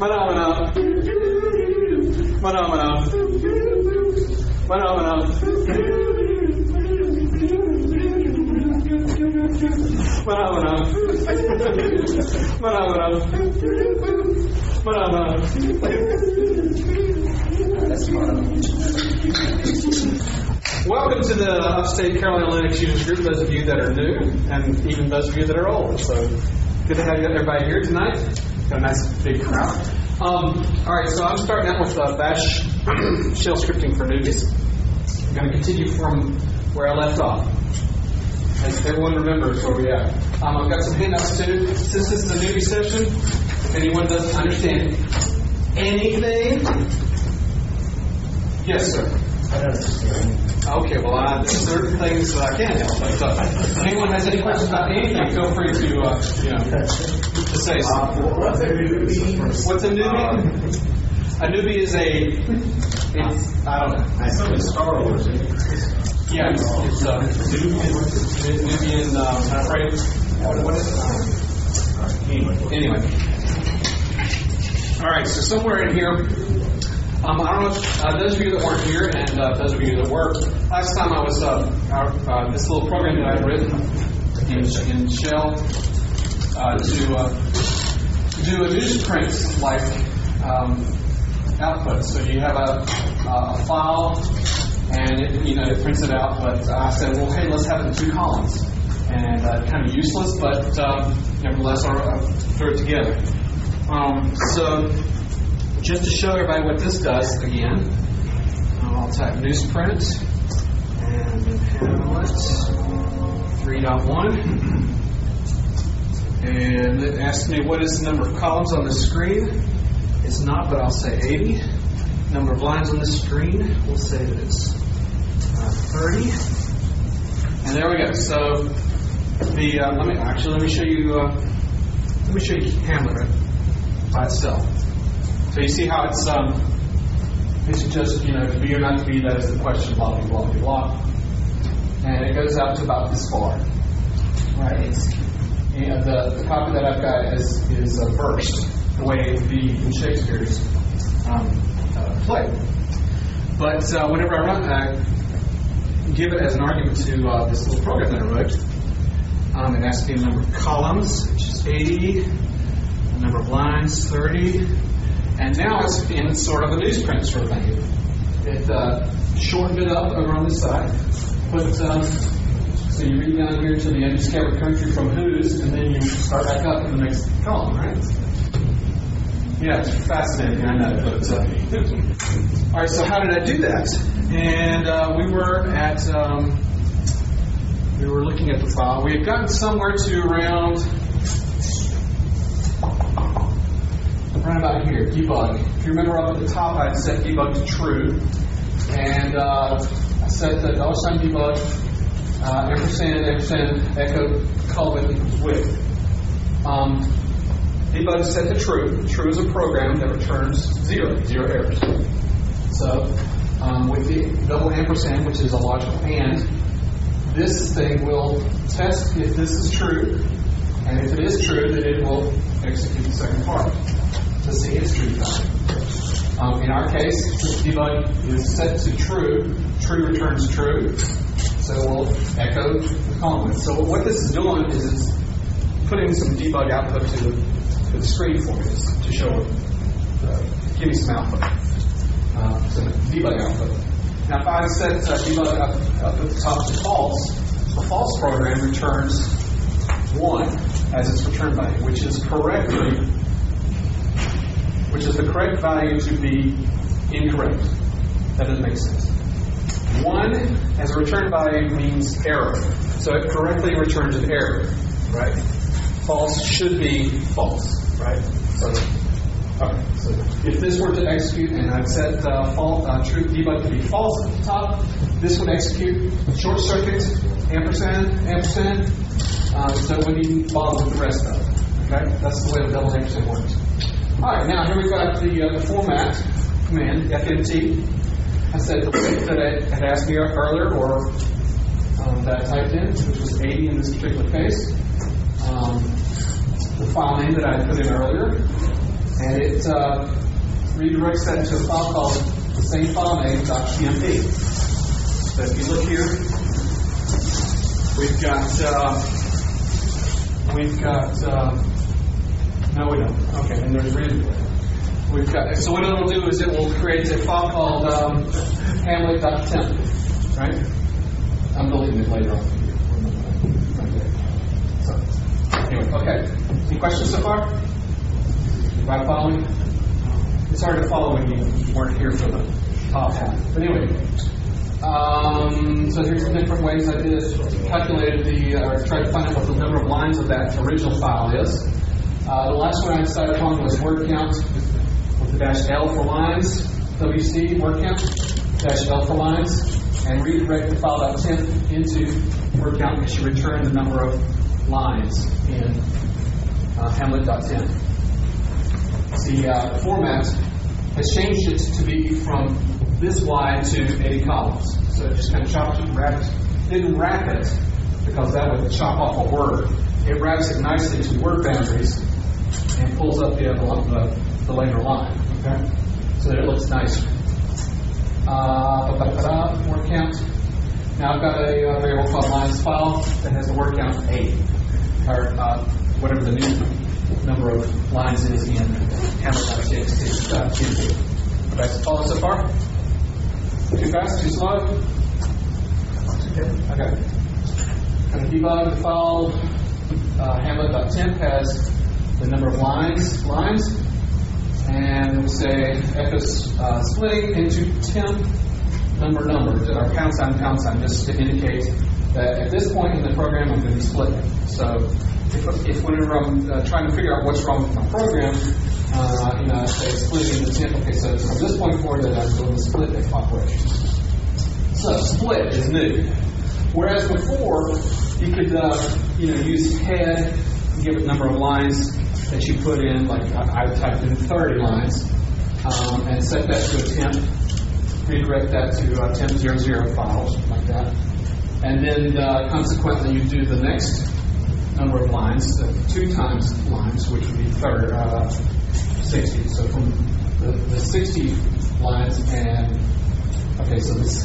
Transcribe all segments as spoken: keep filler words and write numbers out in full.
Phenomena. Phenomena. Phenomena. Phenomena. Phenomena. Phenomena. That's fun. Welcome to the Upstate Carolina Linux Users Group, those of you that are new, and even those of you that are old. So, good to have you, everybody here tonight. Got a nice big crowd. Um, all right, so I'm starting out with uh, Bash shell scripting for newbies. I'm going to continue from where I left off. As everyone remembers where we are. Um, I've got some handouts too. Since this is a newbie session, if anyone doesn't understand anything, yes, sir. I don't understand. Okay, well, uh, there's certain things that I can help. But uh, if anyone has any questions about anything, feel free to, uh, you know, to say something. Uh, what's a newbie? What's a newbie? A newbie is a, it's, I don't know. I saw the Star Wars. Yeah, it's, it's uh, Nubian, Nubian uh, I'm afraid. What, what is it? Anyway. All right, so somewhere in here, Um, I don't know if uh, those of you that weren't here and uh, those of you that were, last time I was, uh, our, uh, this little program that I had written in, in Shell uh, to, uh, to do a newsprint like um, output. So you have a, a file and it, you know, it prints it out, but I said, well, hey, let's have it in two columns. And uh, kind of useless, but um, nevertheless, I'll, I'll throw it together. Um, so, just to show everybody what this does again, I'll type newsprint and then Hamlet three point one. And it asks me what is the number of columns on the screen. It's not, but I'll say eighty. Number of lines on the screen, we'll say that it's uh, thirty. And there we go. So the uh, let me actually let me show you uh, let me show you Hamlet by itself. So you see how it's um, it's just, you know, to be or not to be, that is the question, blah, blah, blah, blah. And it goes out to about this far. Right? It's, you know, the, the copy that I've got is, is uh, versed, the way it would be in Shakespeare's um, uh, play. But uh, whenever I run, I give it as an argument to uh, this little program that I wrote, um, it asks me the number of columns, which is eighty, the number of lines, thirty. And now it's in sort of a newsprint sort of thing. It uh, shortened it up over on this side. But um, so you read down here to the undiscovered country from whose, and then you start back up in the next column, right? Yeah, it's fascinating, I know. But uh, all right, so how did I do that? And uh, we were at um, we were looking at the file. We had gotten somewhere to around. Right about here, debug. If you remember up at the top, I had set debug to true. And uh, I set the dollar sign debug, uh, ampersand, ampersand, echo, colon equals width. Um, debug is set to true. True is a program that returns zero, zero errors. So um, with the double ampersand, which is a logical and, this thing will test if this is true. And if it is true, then it will execute the second part to see its true value. Um, in our case, debug is set to true. True returns true. So we'll echo the column. So what this is doing is it's putting some debug output to the, to the screen for me to show, uh, give me some output. Uh, some debug output. Now if I set uh, debug up, up at the top to false, the false program returns one as its return value, which is correctly which is the correct value to be incorrect. That doesn't make sense. One as a return value means error. So it correctly returns an error, right? False should be false, right? So, okay. So if this were to execute, and I've set uh, false, uh, true debug to be false at the top, this would execute short circuit, ampersand, ampersand, uh, so it wouldn't even bother with the rest of it. Okay? That's the way the double ampersand works. All right, now here we've got the, uh, the format command, F M T. I said the width that I had asked me earlier, or um, that I typed in, which was eighty in this particular case. Um, the file name that I had put in earlier, and it uh, redirects that to a file called the same file name .tmp. So if you look here, we've got uh, we've got uh, no, we don't. Okay, and there's redirect. We've got, so what it'll do is it will create a file called um, hamlet.temp, right? I'm deleting it later on. Right there. So, anyway, okay. Any questions so far? By following? It's hard to follow when you weren't here for the top half. But anyway, um, so here's some different ways I did it. Calculated the, uh, or tried to find out what the number of lines of that original file is. Uh, the last one I decided upon was word count. The dash L for lines, W C word count, dash L for lines, and redirect the file.temp into word count and should return the number of lines in uh, hamlet.temp. The uh, format has changed it to be from this wide to eighty columns. So it just kind of chopped it, wrapped it. Didn't wrap it because that would chop off a word. It wraps it nicely to word boundaries and pulls up the, the, the later line. Okay? So that it looks nice. Uh, word count. Now I've got a uh, variable called lines file that has the word count eight, or uh, whatever the new number of lines is in hamlet.txt. Okay, follow so far? Too fast? Too slow? Okay. Okay. Going to debug the file. Uh, hamlet.temp has the number of lines, lines, and we'll say F is uh, splitting into temp number number, or pound sign, pound sign, just to indicate that at this point in the program I'm going to be splitting. So if, if whenever I'm uh, trying to figure out what's wrong with my program, uh, you know, I say splitting into temp. Okay, so from this point forward, that I'm doing the split operation. So split is new. Whereas before, you could uh, you know use head, give it number of lines that you put in, like I, I typed in thirty lines, um, and set that to a temp, redirect that to uh, temp zero zero files, like that. And then uh, consequently, you do the next number of lines, uh, two times lines, which would be third, uh, sixty. So from the, the sixty lines, and okay, so this.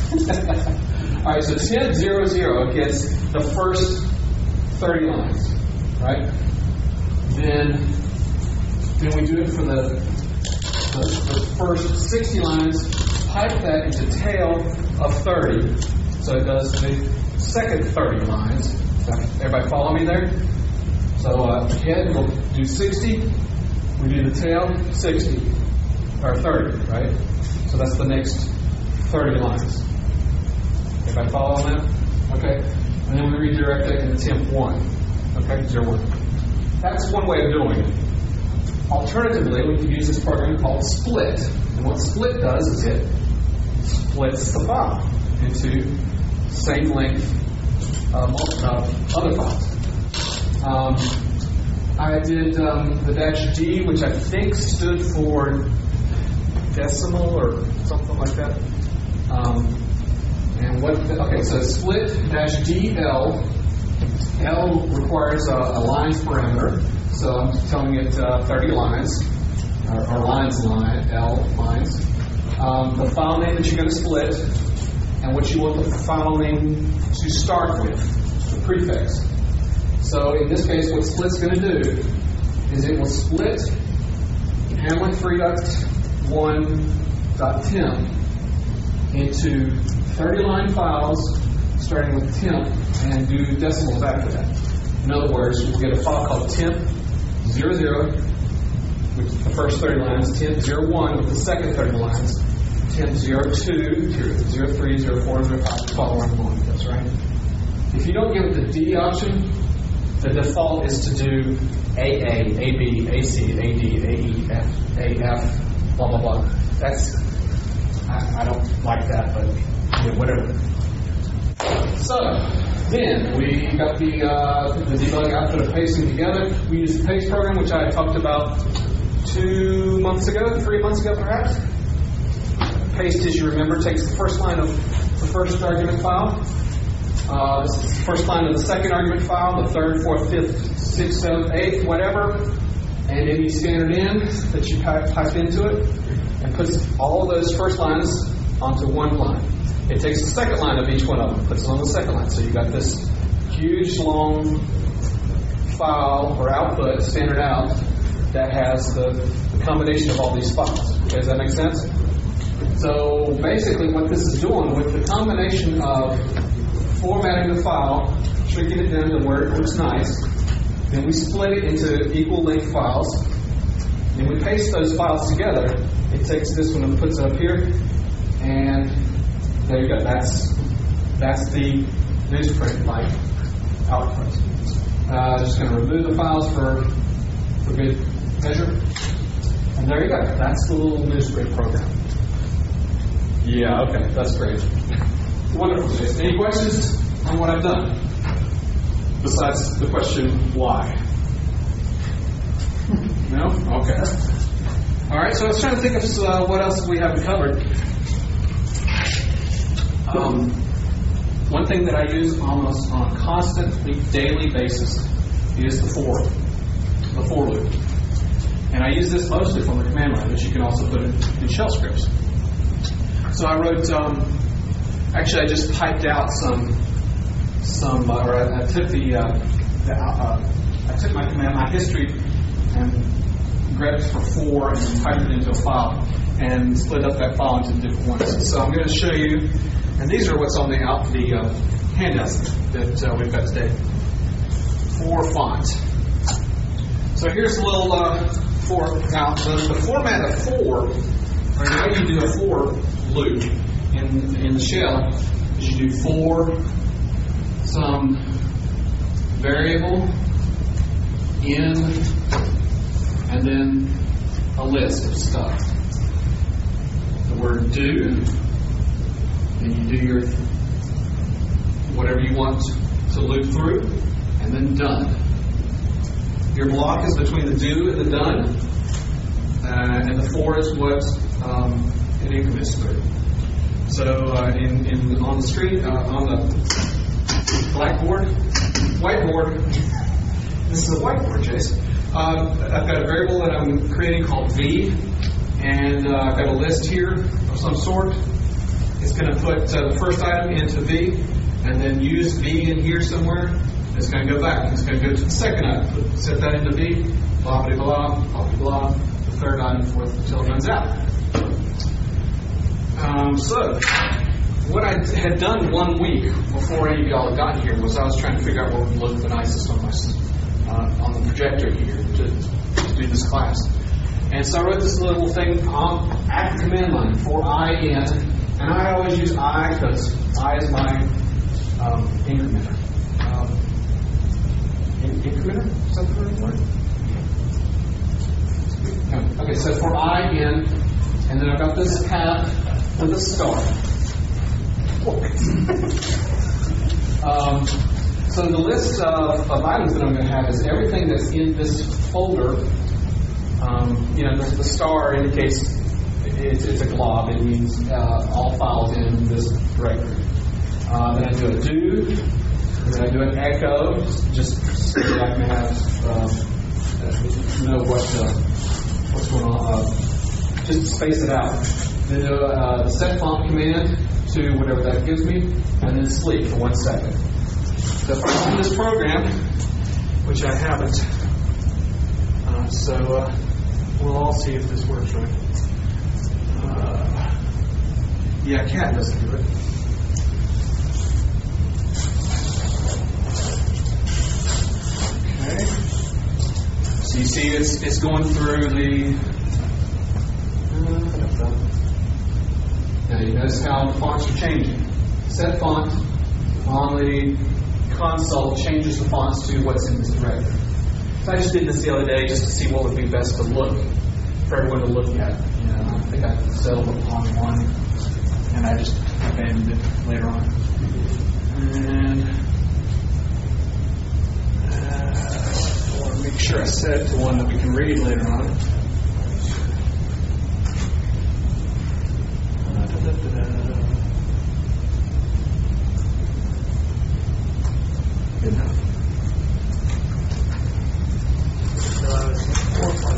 All right, so temp zero zero gets the first thirty lines, right? Then, then we do it for the, the, the first sixty lines, pipe that into tail of thirty, so it does the second thirty lines. Everybody follow me there? So uh, head will do sixty, we do the tail, sixty, or thirty, right? So that's the next thirty lines. Everybody follow on that? Okay. And then we redirect it into temp one. Okay, zero one. That's one way of doing it. Alternatively, we can use this program called split. And what split does is it splits the file into same length uh, uh, other files. Um, I did um, the dash D, which I think stood for decimal or something like that. Um, and what? Okay, so split dash D L. L requires a, a lines parameter, so I'm telling it uh, thirty lines, or, or lines line, L lines. Um, the file name that you're going to split, and what you want the file name to start with, the prefix. So in this case, what split's going to do is it will split hamlet three point one dot temp into thirty line files, starting with temp, and do decimals after that. In other words, we'll get a file called temp zero zero, which is the first thirty lines, temp zero one with the second thirty lines, temp zero two, zero three, zero four, zero five, follow along. That's right. If you don't give it the D option, the default is to do A A, A B, A C, A D, A E, F, A F, blah, blah, blah. That's, I, I don't like that, but yeah, whatever. So, then we got the uh, the debug output of pasting together. We used the paste program, which I talked about two months ago, three months ago perhaps. Paste, as you remember, takes the first line of the first argument file, uh, the first line of the second argument file, the third, fourth, fifth, sixth, seventh, eighth, whatever, and any standard in that you type, type into it, and puts all of those first lines onto one line. It takes the second line of each one of them, puts it on the second line. So you've got this huge, long file or output, standard out, that has the, the combination of all these files. Okay, does that make sense? So basically what this is doing with the combination of formatting the file, shrinking it down to where it looks nice, then we split it into equal length files, and we paste those files together. It takes this one and puts it up here, and there you go. That's that's the newsprint like output. Uh, just going to remove the files for for good measure, and there you go. That's the little newsprint program. Yeah, okay, that's great. Wonderful, Jason. Any questions on what I've done? Besides the question, why? No? Okay. All right, so I was trying to think of uh, what else we haven't covered. Um, one thing that I use almost on a constant, daily basis is the for, the for loop. And I use this mostly from the command line, but you can also put it in shell scripts. So I wrote, um, actually I just typed out some, some, uh, or I, I took the, uh, the uh, I took my command, my history, and grabbed for four and typed it into a file, and split up that file into different ones. So I'm going to show you, and these are what's on the out the uh, handouts that uh, we've got today. For font. So here's a little uh, for. Now the, the format of for, or the way you do a for loop in in the shell is you do for some variable in, and then a list of stuff. The word do, and you do your whatever you want to loop through, and then done. Your block is between the do and the done, uh, and the for is what um, it increments through. So uh, in, in on the screen, uh, on the blackboard, whiteboard, this is a whiteboard, Jason. Uh, I've got a variable that I'm creating called v, and uh, I've got a list here of some sort. It's going to put uh, the first item into v, and then use v in here somewhere. It's going to go back. It's going to go to the second item. Set that into v, blah, blah, blah, blah, blah, the third item, fourth, until it runs out. Um, so, what I had done one week before any of y'all had gotten here was I was trying to figure out what would look the nicest on my uh, on the projector here to, to do this class. And so I wrote this little thing on, at the command line for I in, and I always use I because I is my um, incrementer. Um, in, incrementer? Is that the right word? No. Okay, so for I in, and then I've got this path with a star. um, so the list of, of items that I'm going to have is everything that's in this folder. Um, you know, the, the star indicates it's, it's a glob. It means uh, all files in this directory. Uh, then I do a do. Then I do an echo, just so that I can have um, know what uh, what's going on. Uh, just space it out. Then do uh, the set font command to whatever that gives me, and then sleep for one second. So if I run this program, which I haven't, uh, so uh, we'll all see if this works right. Uh, yeah, cat doesn't do it. Okay. So you see, it's it's going through the. Uh, now you notice how the fonts are changing. Set font on the console changes the fonts to what's in this directory. So I just did this the other day just to see what would be best to look for everyone to look at. You know, I think I settled upon one, and I just abandoned it later on. And uh, I want to make sure I set it to one that we can read later on. Uh, da, da, da, da. Good enough. So I was four,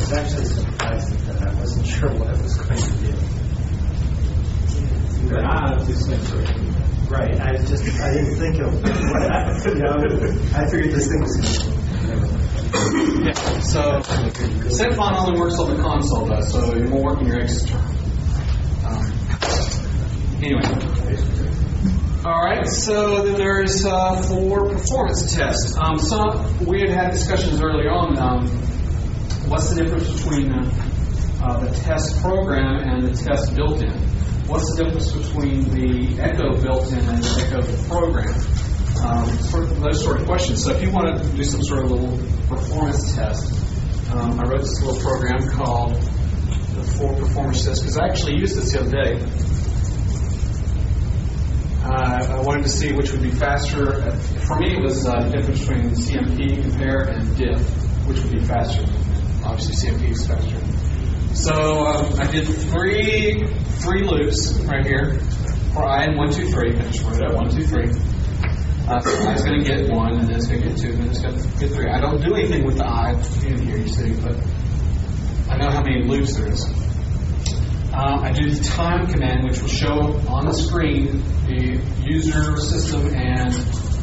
Yeah, I figured this thing was Yeah, so Senfon only works on the console, though, so it won't work in your external. Um, anyway. All right, so then there's uh, for performance tests. Um, so we had had discussions earlier on. Um, what's the difference between uh, uh, the test program and the test built-in? What's the difference between the Echo built-in and the Echo program? Um, sort of those sort of questions. So if you want to do some sort of little performance test, um, I wrote this little program called the For Performance Test because I actually used this the other day. Uh, I wanted to see which would be faster. For me, it was uh, the difference between C M P, compare, and diff, which would be faster. Obviously, C M P is faster. So um, I did three three loops right here for I in one, two, three. I just wrote it out one, two, three. Uh, so I is going to get one, and then it's going to get two, and then it's going to get three. I don't do anything with the I in here, you see, but I know how many loops there is. Uh, I do the time command, which will show on the screen the user, system, and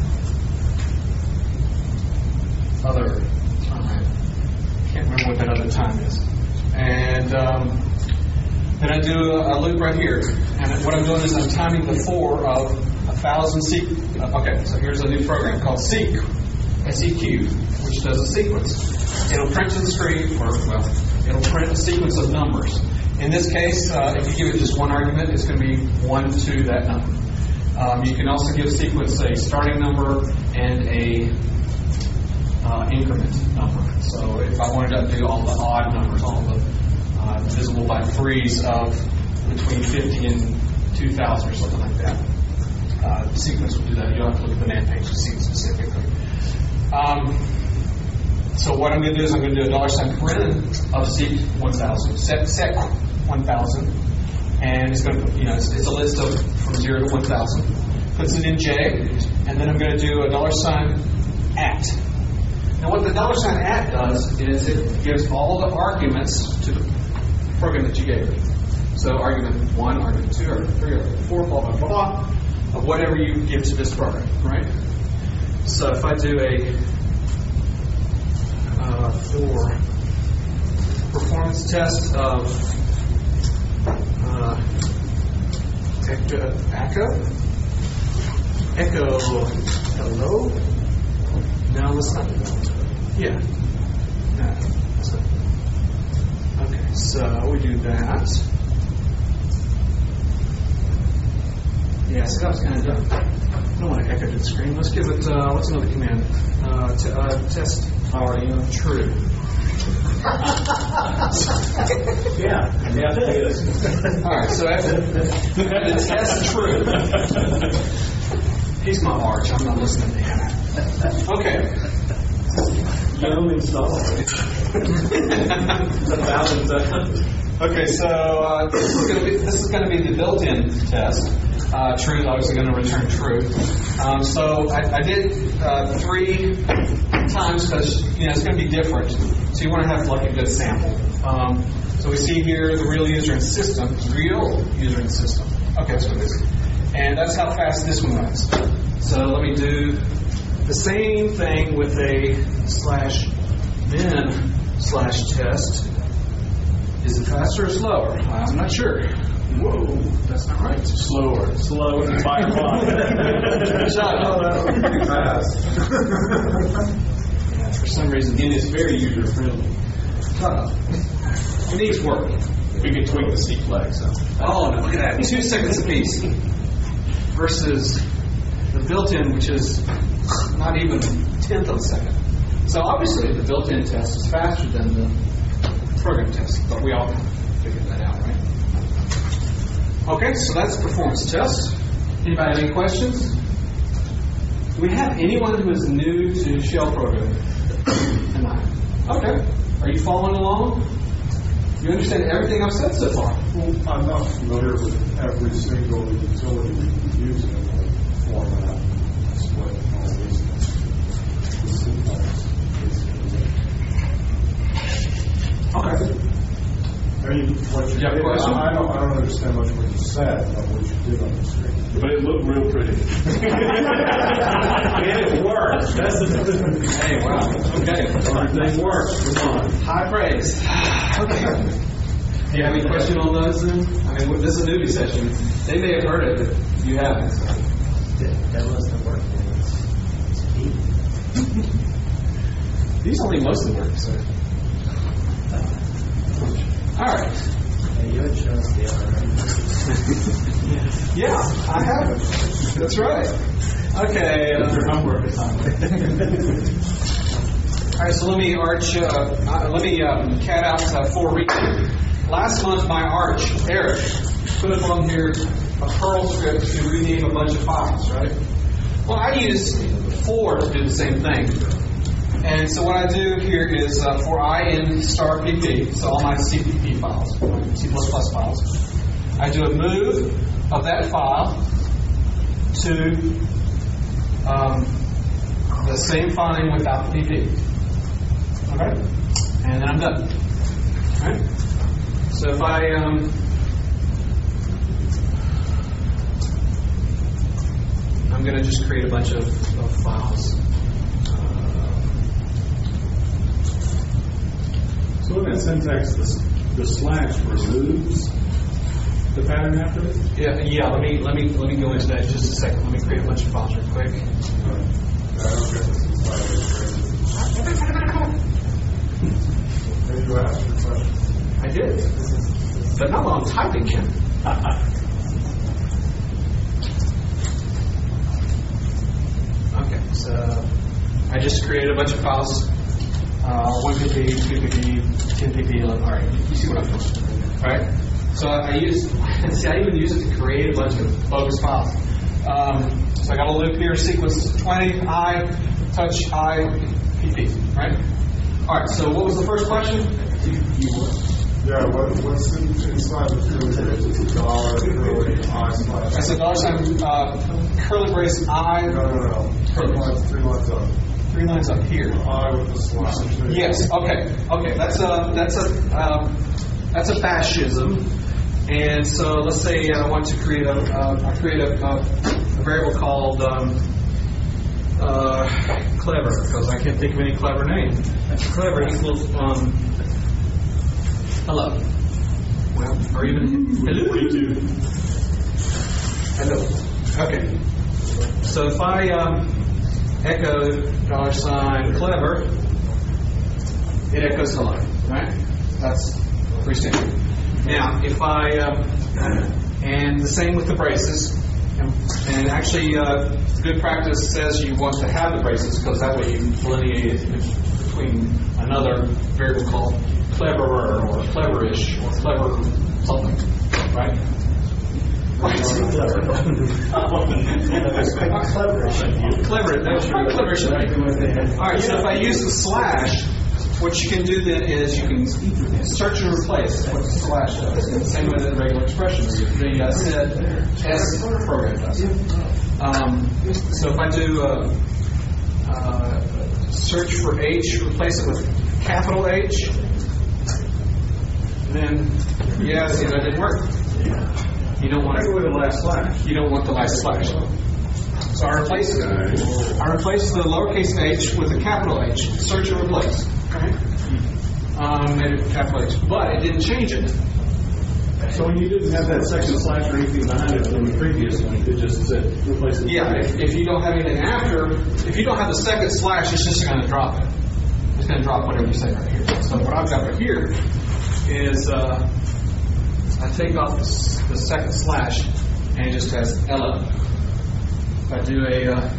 other time. Can't remember what that other time is. And um, then I do a, a loop right here. And what I'm doing is I'm timing the for of a thousand seq. Okay, so here's a new program called Seq, S E Q, which does a sequence. It'll print to the screen, or, well, it'll print a sequence of numbers. In this case, uh, if you give it just one argument, it's going to be one to that number. Um, you can also give a sequence a starting number and a uh, increment number. So if I wanted to do all the odd numbers, all the uh, divisible by threes of between fifty and two thousand or something like that, uh, the sequence will do that. You'll have to look at the man page to see it specifically. Um, so what I'm going to do is I'm going to do a dollar sign paren of seq one thousand, set set one thousand, and it's going to, you know, it's, it's a list of from zero to one thousand. Puts it in J, and then I'm going to do a dollar sign at. Now, what the dollar sign at does is it gives all the arguments to the program that you gave it. So, argument one, argument two, argument three, argument four, blah blah blah, of whatever you give to this program, right? So, if I do a uh, for performance test of Uh, echo, echo, echo, hello. No, let's not do that. Yeah. No, that's not. Okay, so we do that. Yeah, see, that was kind of done. I don't want to echo to the screen. Let's give it, uh, what's another command? Uh, t- uh, test, already, you know, true. Yeah, yeah, it is. All right, so after the test true. He's my arch. I'm not listening to him. Okay. No install. Okay, so uh, this is going to be this is going to be the built-in test. Uh, true is obviously going to return true. Um, so I, I did uh, three times because you know it's going to be different. So you want to have like a good sample. Um, so we see here the real user and system, real user and system. Okay, that's what it is. And that's how fast this one runs. So let me do the same thing with a slash min slash test. Is it faster or slower? I'm not sure. Whoa, that's not right. Slower. Slow by a lot. Shut up. Pretty fast. Yeah, for some reason, It is very user friendly. shut up. It needs work. We can tweak the C flag. So. Oh, no, look at that. Two seconds apiece. Versus the built-in, which is not even a tenth of a second. So obviously, the built-in test is faster than the program test, but we all figured that out, right? Okay, so that's the performance test. Anybody have any questions? Do we have anyone who is new to shell programming tonight? Okay. Are you following along? You understand everything I've said so far? Well, I'm not familiar with every single utility we use in the format, split, all these things. The syntax is- Okay. mean, what you You have a did, question? I don't, I don't understand much what you said, but what you did on the screen. But it looked real pretty. And it works. That's the Hey, wow. Okay. everything works. Come on. High praise. Okay. Do you have any question on those then? I mean, this is a newbie session. They may have heard it, but you haven't. So. That wasn't working. It's deep. These only mostly work, so. All right. And you had shown us the other one. Yeah, I have it. That's right. Okay. Uh, Your homework assignment. all right, so let me arch, uh, uh, let me um, cat out uh, four recap. Last month, my arch, Eric, put up on here a Perl script to rename a bunch of files, right? Well, I use for to do the same thing. And so what I do here is uh, for I in star P P, so all my C P P files, my C plus plus files, I do a move of that file to um, the same file name without the P P. Okay? And then I'm done. All right? So if I um, I'm going to just create a bunch of, of files. So in that syntax, the, the slash removes the pattern after it? Yeah, yeah. Let me let me let me go into that in just a second. Let me create a bunch of files real quick. I don't get this inside Did you ask your question? I did, but not while I'm typing, Ken. Okay, so I just created a bunch of files. Uh, one P P, two P P, ten P P, eleven. All right, you see what I'm doing, right? So I use, see, I even use it to create a bunch of bogus files. Um, so I got a loop here, sequence twenty, I, touch, I, P P, right? All right, so what was the first question? Yeah, what, what's in, inside the curly brace? It's a dollar, curly, I slash. I said dollar sign, uh, curly brace, I, No, no, no. Three lines, three lines up. three lines up here. I with the slash. Yes. Okay. Okay. That's a that's a um, that's a fascism. And so let's say I want to create a uh, I create a, a, a variable called um, uh, clever because I can't think of any clever name. Clever equals um, hello. Well, or even hello. Hello. Okay. So if I um, echo dollar sign clever, it echoes hello, right? That's pretty standard. Now, if I, uh, and the same with the braces, and, and actually uh, good practice says you want to have the braces because that way you can delineate it between another variable called cleverer or cleverish or clever something, right? Right. Clever. Clever. That's right. Cleverish. All right. So if I use the slash, what you can do then is you can search and replace what the slash does. In the same way that regular expressions, the uh, set S program does. Um, so if I do uh, uh, search for H, replace it with capital H, then yeah, see that didn't work. You don't want With the last slash. you don't want the last slash. So I replace it. I replace the lowercase h with a capital H. Search and replace. Okay. Um, made it capital H, but it didn't change it. So when you didn't have that second slash or anything behind it from the previous one, you could just said replace it. Yeah, if, if you don't have anything after, if you don't have the second slash, it's just going to drop it. It's going to drop whatever you say right here. So what I've got right here is uh, I take off the, the second slash and it just has L O. If I do a uh,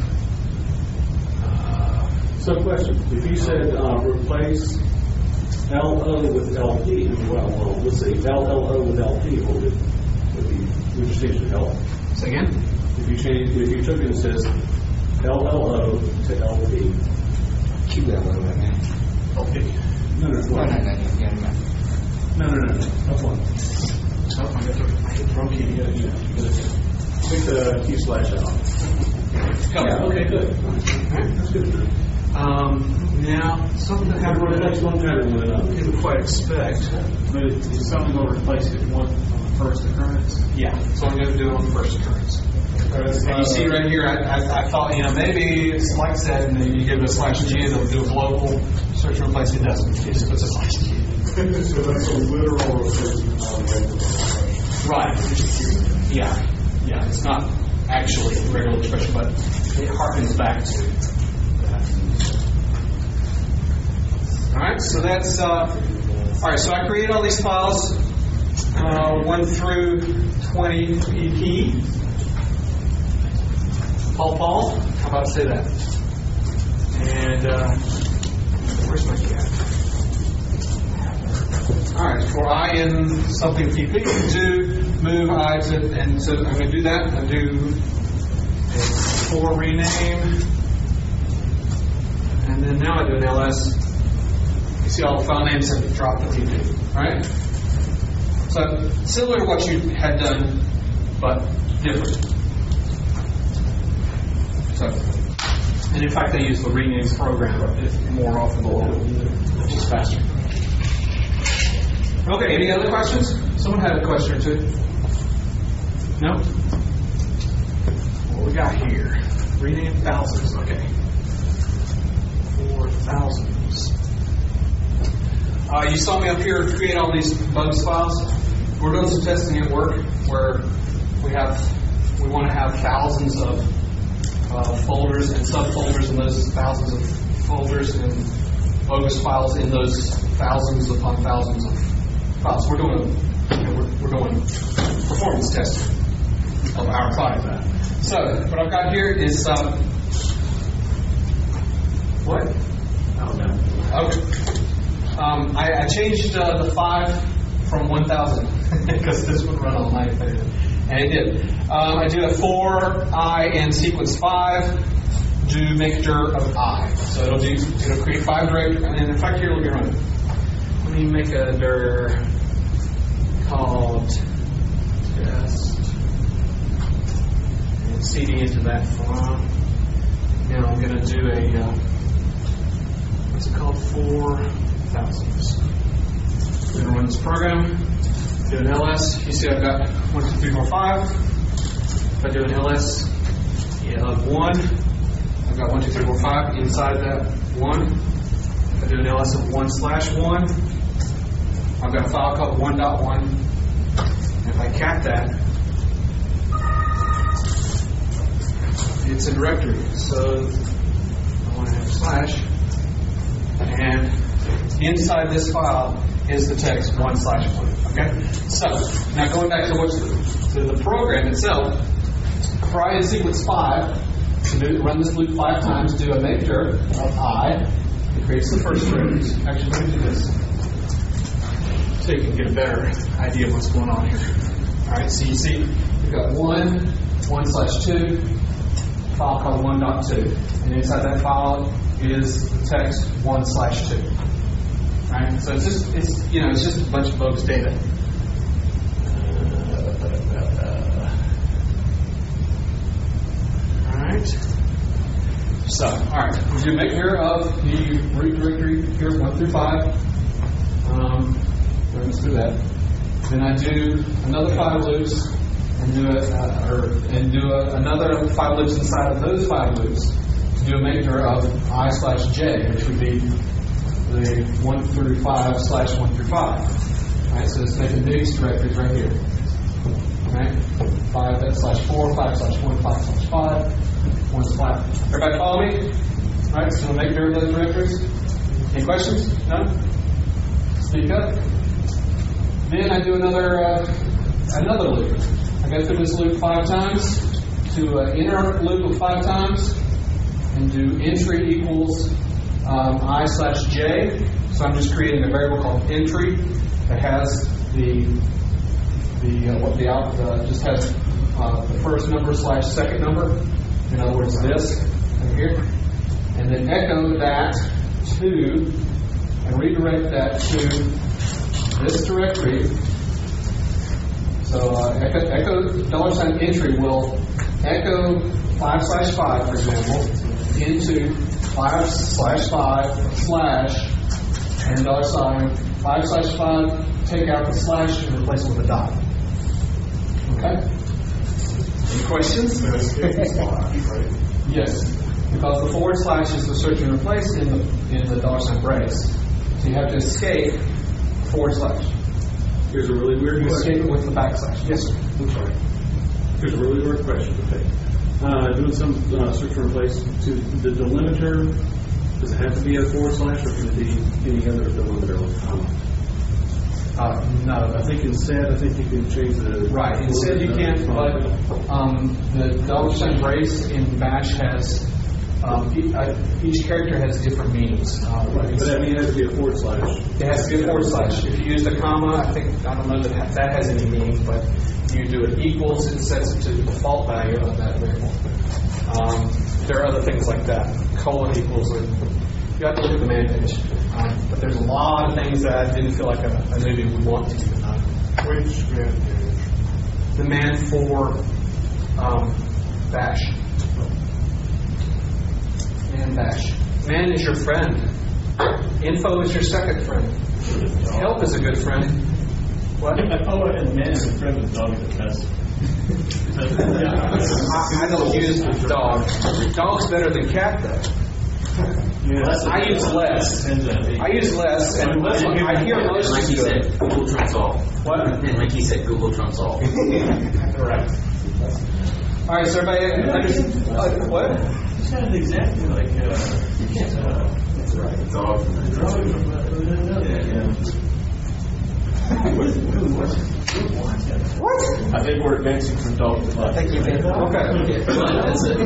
uh, So question, if you said uh, replace L O with L P, well, well, let's say L L O with L P, what would, would be, would you change to L? say again. If you change, if you took it and says L L O to L P. Keep that one right now. Okay. No, no, No, no, no, no, no, no. no, no, no, that's one. Oh, I got the, I hit the wrong key. You gotta do that. You gotta do Take the key slash out. that. Yeah, okay, good. Alright. That's good. Um, now, something that have to replace one pattern with another. Didn't quite expect. But is something going to replace it one on the first occurrence? Yeah, so I'm going to do it on the first occurrence. And you see right here, I, I, I thought, you know, maybe, like I said, and then you give it a slash G and it'll do a global search and replace. It doesn't. It just puts a slash G. So that's a literal replacement, not a regular expression. Right. Yeah. Yeah. It's not actually a regular expression, but it harkens back to that. All right. So that's uh, all right. So I created all these files, uh, one through twenty P P. Paul, Paul. How about I say that? And uh, where's my cat? All right, for I in something P P, do move I to, and so I'm going to do that. I'm going to do a for rename, and then now I do an L S. You see all the file names have dropped the P P, right? So similar to what you had done, but different. So, and in fact, I use the renames program more often than it's faster. Okay, any other questions? Someone had a question or two? No? What we got here? Rename thousands, okay. Four thousands. Uh, you saw me up here create all these bugs files. We're doing some testing at work where we have, we want to have thousands of uh, folders and subfolders in those thousands of folders and bogus files in those thousands upon thousands of files. We're doing, you know, we're, we're doing performance testing of our product. So what I've got here is um, what? Oh no. Okay. Um, I, I changed uh, the five from one thousand because this would run all night, and it did. Um, I do a for I in sequence five. Do mixture of I. So it'll do. It'll create five directories, and in fact, here let me run it. Let me make a dir called test and C D into that font. Now I'm going to do a uh, what's it called? Four thousands. I'm going to run this program. Do an L S. You see, I've got one, two, three, four, five. If I do an L S yeah, of one, I've got one, two, three, four, five inside that one. If I do an L S of one slash one, I've got a file called one dot one. And if I cat that, it's a directory. So I want to have slash. And inside this file is the text one slash one. Okay? So, now going back to what's the, to the program itself, for I in sequence five, to do, run this loop five times, do a mixture of I. It creates the first directory. Actually, let me do this, so you can get a better idea of what's going on here. Alright, so you see, we've got one, one slash two, file called one dot two. And inside that file is the text one slash two. Alright, so it's just, it's, you know, it's just a bunch of bogus data. Alright. So, alright, we do make here of the root directory here, one through five. Um, Let's do that. Then I do another five loops and do a, uh, or and do a, another five loops inside of those five loops to do a mixture of I slash J, which would be the one through five slash one through five. All right, so it's making these directories right here. All right, five slash four, five slash one, five slash five, one slash. Everybody follow me? All right, so we'll make sure of those directories. Any questions? No? Speak up. Then I do another uh, another loop. I go through this loop five times, do an inner loop of five times, and do entry equals um, I slash J. So I'm just creating a variable called entry that has the the uh, what the out uh, just has uh, the first number slash second number. In other words, this right here, and then echo that to and redirect that to this directory. So uh, echo, echo dollar sign entry will echo five slash five, for example, into five slash five slash and dollar sign, five slash five, take out the slash and replace it with a dot. Okay? Any questions? Yes, because the forward slash is the search and replace in the in the dollar sign brace. So you have to escape forward slash. Here's a really weird You question. escape it with the backslash. Yes, sir. I'm sorry. Here's a really weird question. Okay. Uh, doing some uh, search and replace to the delimiter, does it have to be a forward slash or can it be any other delimiter like comma? Uh, no, I think instead, I think you can change the... right. Instead, you can't. But um, the dollar sign brace in Bash has um, e- uh, each character has different meanings. Uh, But that means it has to be a forward slash. It has to be a forward slash. If you use the comma, I think I don't know that ha- that has any meaning, but you do it equals, it sets it to the default value of that variable. Um, there are other things like that. Colon equals. Or, you have to look at the man page. Um, but there's a lot of things that I didn't feel like a, a newbie would want to keep in mind. Which man page? The man for um, Bash. Man Bash. Man is your friend. Info is your second friend. Help is a good friend. What? I thought and man is a friend of dog the best. I, I don't use dog. Dog's better than cat, though. Yeah, that's I use less. I use less, and I hear most Like he is good. said, Google trumps all. What? And like he said, Google trumps all. Correct. All right, so everybody, understand? Uh, what? It sounded exactly like. Uh, uh, That's right. It's all. yeah, yeah. What? I think we're advancing from dog to life. Thank you, man. Okay. That's it.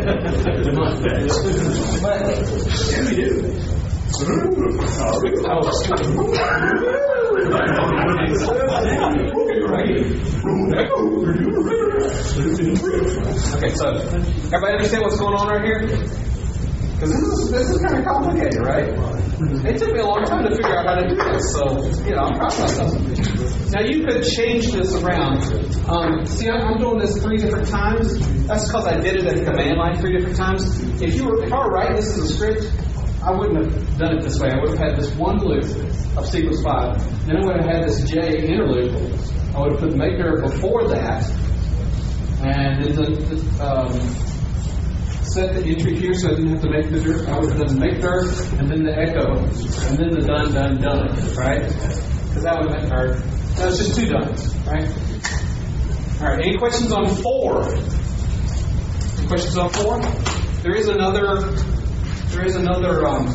Okay, so everybody understand what's going on right here? Because this is this is kind of complicated, right? It took me a long time to figure out how to do this, so you know, I'm proud of myself. Now you could change this around. Um, see, I'm, I'm doing this three different times. That's because I did it at the command line three different times. If you were, if I were writing this as a script, I wouldn't have done it this way. I would have had this one loop of sequence five. Then I would have had this J interlude. I would have put maker before that, and then the, the um, set the entry here so I didn't have to make the dirt. I would have done make dirt, and then the echo, and then the done, done, done, right? Because that would have been hard. That was just two dones, right? All right. Any questions on four? Any questions on four? There is another. There is another. Um,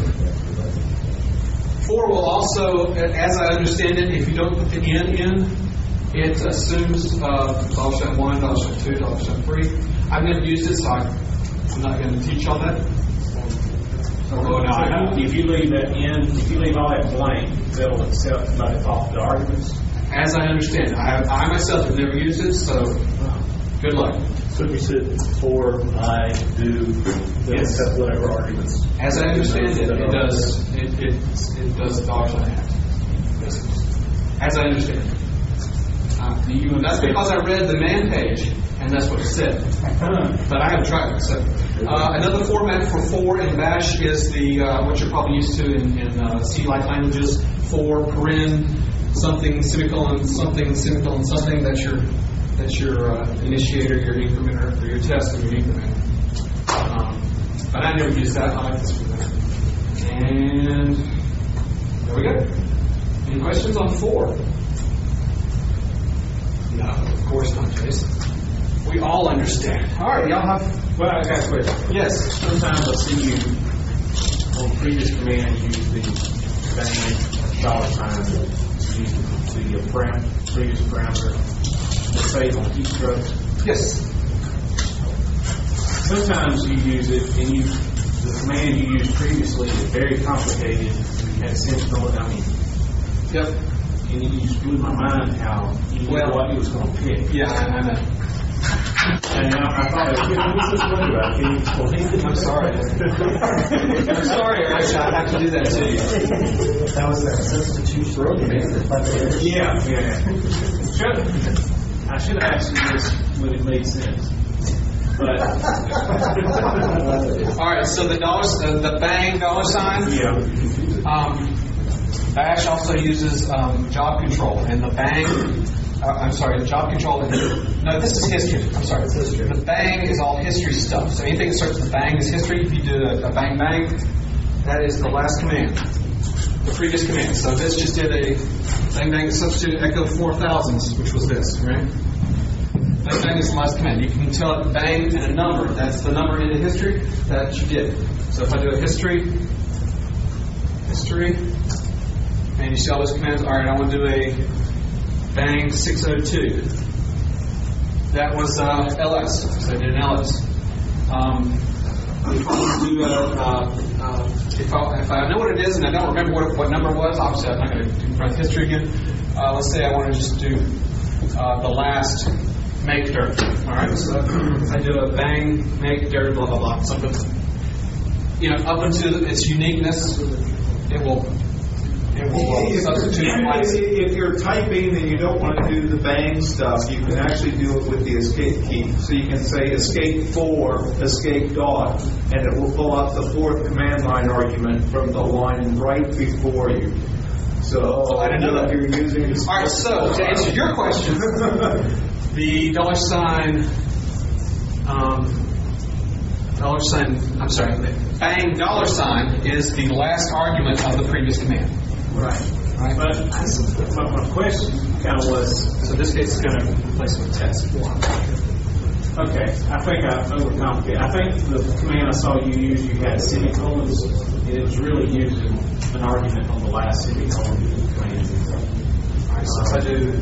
four will also, as I understand it, if you don't put the n in, it assumes uh, dollar sign one, dollar sign two, dollar sign three. I've never used it, so I, I'm not going to teach y'all that. So now, if you leave that in, if you leave all that blank, that'll accept by default the arguments. As I understand it, I, I myself have never used it, so good luck. So if you said for, I, do, then Yes. accept whatever arguments. As I understand it, it does it it, it does dollar sign act. As I understand it. Uh, you, that's because I read the man page, and that's what it said. But I haven't tried it. So, uh, another format for for in Bash is the uh, what you're probably used to in, in uh, C-like languages. For, paren, something, semicolon, something, semicolon, something. That's your that's your uh, initiator, your incrementer, or your test, or your incrementer. Um, but I never used that. I like this for that. And there we go. Any questions on four? No, of course not, Jason. We all understand. All right, y'all have. Well, I got a question. Yes. Sometimes I see you on previous commands use the bang dollar sign, use the, the uh, param, previous parameter to save on keystrokes. Yes. Sometimes you use it and you the command you used previously is very complicated. You had sentinel, I mean, Yep. and you just blew my mind how you knew Well- what he was going to pick. Yeah, I, I know. And I, I thought, what's this one about? Can you explain? I'm sorry. I'm sorry, Eric. I have to do that to you. That was that substitution. Yeah, yeah. Should, I should have asked you this when it made sense. But All right. So the dollar, the, the bang dollar sign. yeah, Um, Bash also uses um, job control, and the bang, uh, I'm sorry, the job control, no, this is history. I'm sorry. It's history. The bang is all history stuff. So anything that starts with bang is history. If you do a, a bang bang, that is the last command, the previous command. So this just did a bang bang substitute echo four thousands, which was this, right? Bang bang is the last command. You can tell it bang and a number. That's the number in the history that you did. So if I do a history, history, and you see all those commands, all right, I want to do a bang six oh two. That was uh, L S. So I did an L S. Um, if I want to do a, uh, uh, if, I, if I know what it is and I don't remember what, what number it was, obviously I'm not going to run history again. Uh, let's say I want to just do uh, the last make dirt. All right, so I do a bang make dirt, blah blah blah. Something, you know, up into its uniqueness, it will. It will uh, substitute. If, if you're typing and you don't want to do the bang stuff, you can actually do it with the escape key. So you can say escape four, escape dot, and it will pull up the fourth command line argument from the line right before you. So oh, I didn't know that. You're using. All right. So to answer your question, the dollar sign, um, dollar sign. I'm sorry. Bang dollar sign is the last argument of the previous command. Right. Right. But my, my question kind of was, so this case is going to replace with test. Okay, I think I overcomplicated. I think the command I saw you use, you had semicolons, and it was really using an argument on the last semicolon of the command. All right, so if I do,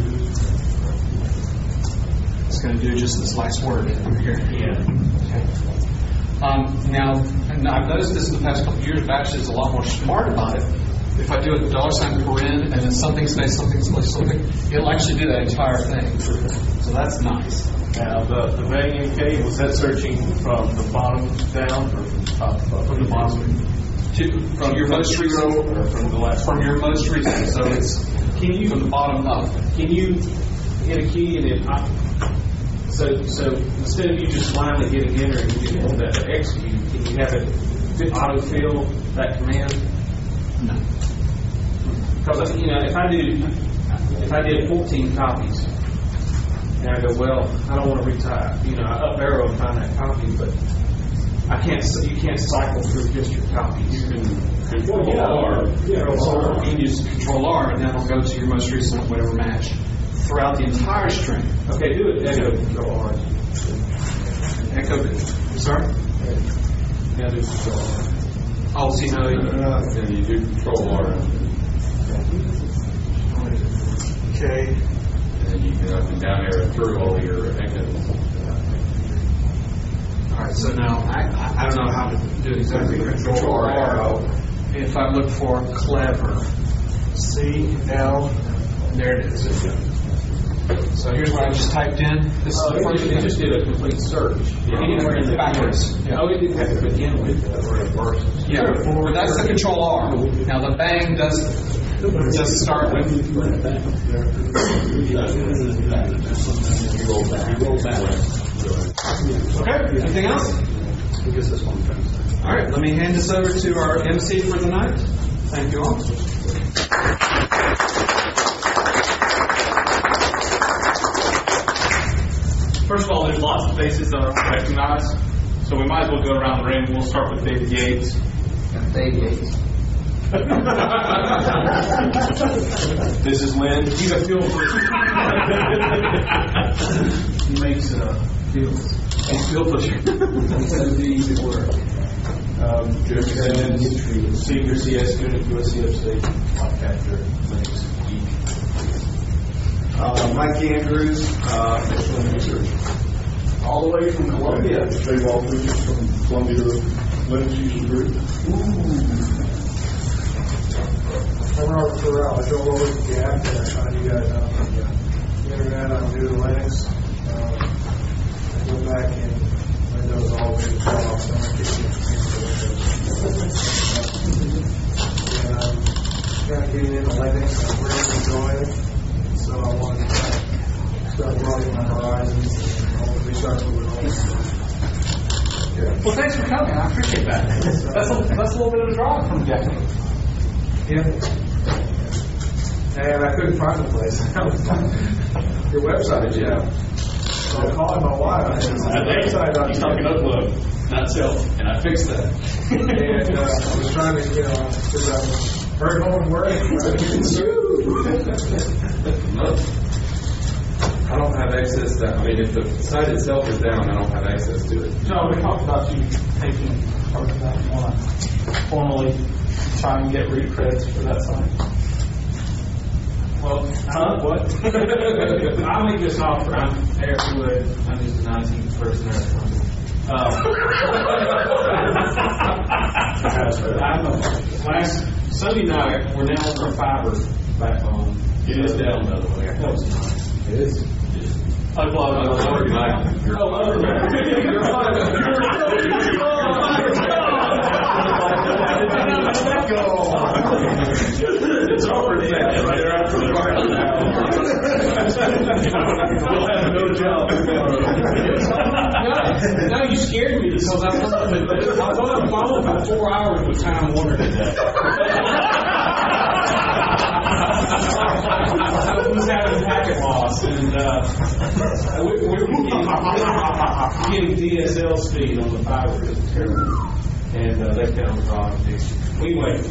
it's going to do just this last word over here. Yeah. Okay. Um, now, and I've noticed this in the past couple of years, Bash is a lot more smart about it. If I do a dollar sign paren and then something space something space something, it'll actually do that entire thing. So that's nice. Now, the, the bang M K, was that searching from the bottom down or from the top up? From the bottom to, from your most recent, or from the last from your most recent. So it's Can you from the bottom up. Can you hit a key and it pop? So so instead of you just blindly hitting enter and you get that execute, can you have it auto-fill that command? No. Because you know, if I do, if I did fourteen copies, and I go, well, I don't want to retype. You know, I up arrow and find that copy, but I can't. You can't cycle through just your copies. You can control yeah. R. Yeah, So you can use Control R, and that'll go to your most recent whatever match throughout the entire string. Okay, do it. Echo Control R. Echo. Sorry. Yeah, do Control R. Oh, see how you. Uh, then you do Control R. Okay. And then you can up and down arrow through all your echoes. All right. So now I, I I don't know how to do it exactly. Control R. If I look for clever, C L, there it is. So here's what I just typed in. This is Oh, the first it thing. just did a complete search. Yeah, Anywhere in the backwards. Yeah. Oh, it didn't have to begin with or reverse. Yeah, but that's the Control R. Now the bang does does start with. Okay. Anything else? All right. Let me hand this over to our M C for the night. Thank you all. First of all, there's lots of faces that are recognized, so we might as well go around the ring. We'll start with David Yates. David Yates. This is Lynn. You got feel for He makes uh, fields. He's Bill Pusher. Instead of the easy word. Um, Jeremy Simmons, senior C S student, U S C Upstate, podcaster, Linux geek. Uh, Mike Andrews, uh, Michelin Research. All the way from Columbia. Trey Walters from Columbia Linux User Group. I'm Robert Farrell. I drove over to Gap and I found you guys on the, uh, the internet. I'm new to Linux. Um, I go back in Windows all the way to twelve, so I'm going to get you And I'm kind of getting into Linux. I'm really enjoying it. So I want to start broadening my horizons and hopefully start moving on. Yeah. Well, thanks for coming. I appreciate that. That's a, that's a little bit of a draw from Jackie. Yeah. and I couldn't find the place. Your website, yeah. So I'm calling my wife. I said, He's talking upload, not self, and I fixed that. And uh, I was trying to, you know, because I was very home from work. I don't have access to that. I mean, if the site itself is down, I don't have access to it. John, we talked about you taking, talking about you want to formally try and get root creds for that site. Well, huh? What? I'll make this offer. I'm Eric Wood. I'm just the nineteenth person there. Um, I'm a, last Sunday night, we're now on our fiber backbone. It is down, by the way. No, it's not. It is. Unplug it. Overnight. You're all over there. You're fine. It's over there. Right there after the party now. You'll have no job. No, you scared me because I was on the, I was on the phone for four hours with Time Warner today. I was having packet loss, and uh, we, we were getting, getting D S L speed on the fiber. It was terrible. And uh, they found the problem. Anyway,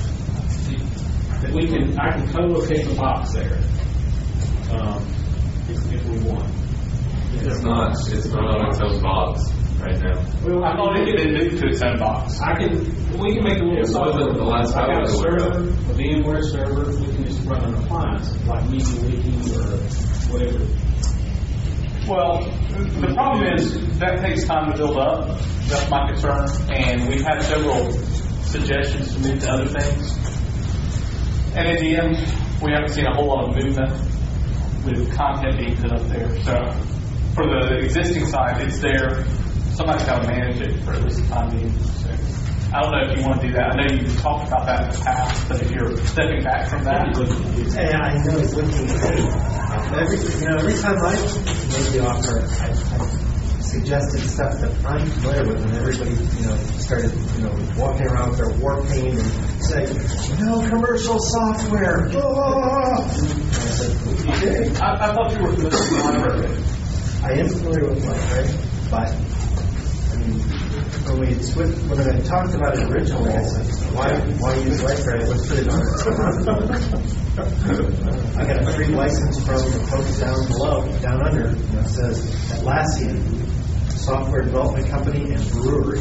we can I can co-locate the box there um, if, if we want. It's not. It's not on its own box right now. Well, I thought it could move to its own box. I can. We can make a little. It wasn't the last I time got a we were server, a VMware server. We can just run an appliance like MediaWiki or whatever. Well, the problem is that takes time to build up. That's my concern. And we've had several suggestions to move to other things. And in the end, we haven't seen a whole lot of movement with content being put up there. So for the existing site, it's there. Somebody's got to manage it for at least the time being. So I don't know if you want to do that. I know you've talked about that in the past, but if you're stepping back from that. Yeah, I know it's looking great. Every, you know, every time I made the offer, I, I suggested stuff that I'm familiar with, and everybody, you know, started, you know, walking around with their war paint and saying, "No commercial software." Oh! And I said, "Okay." I, I thought you were familiar with library. I am familiar with library, but I mean, when we switched, when I talked about it originally, I said, "Why, why use library? Let's put it on." I got a free license from the folks down below, down under, and it says Atlassian, software development company and brewery.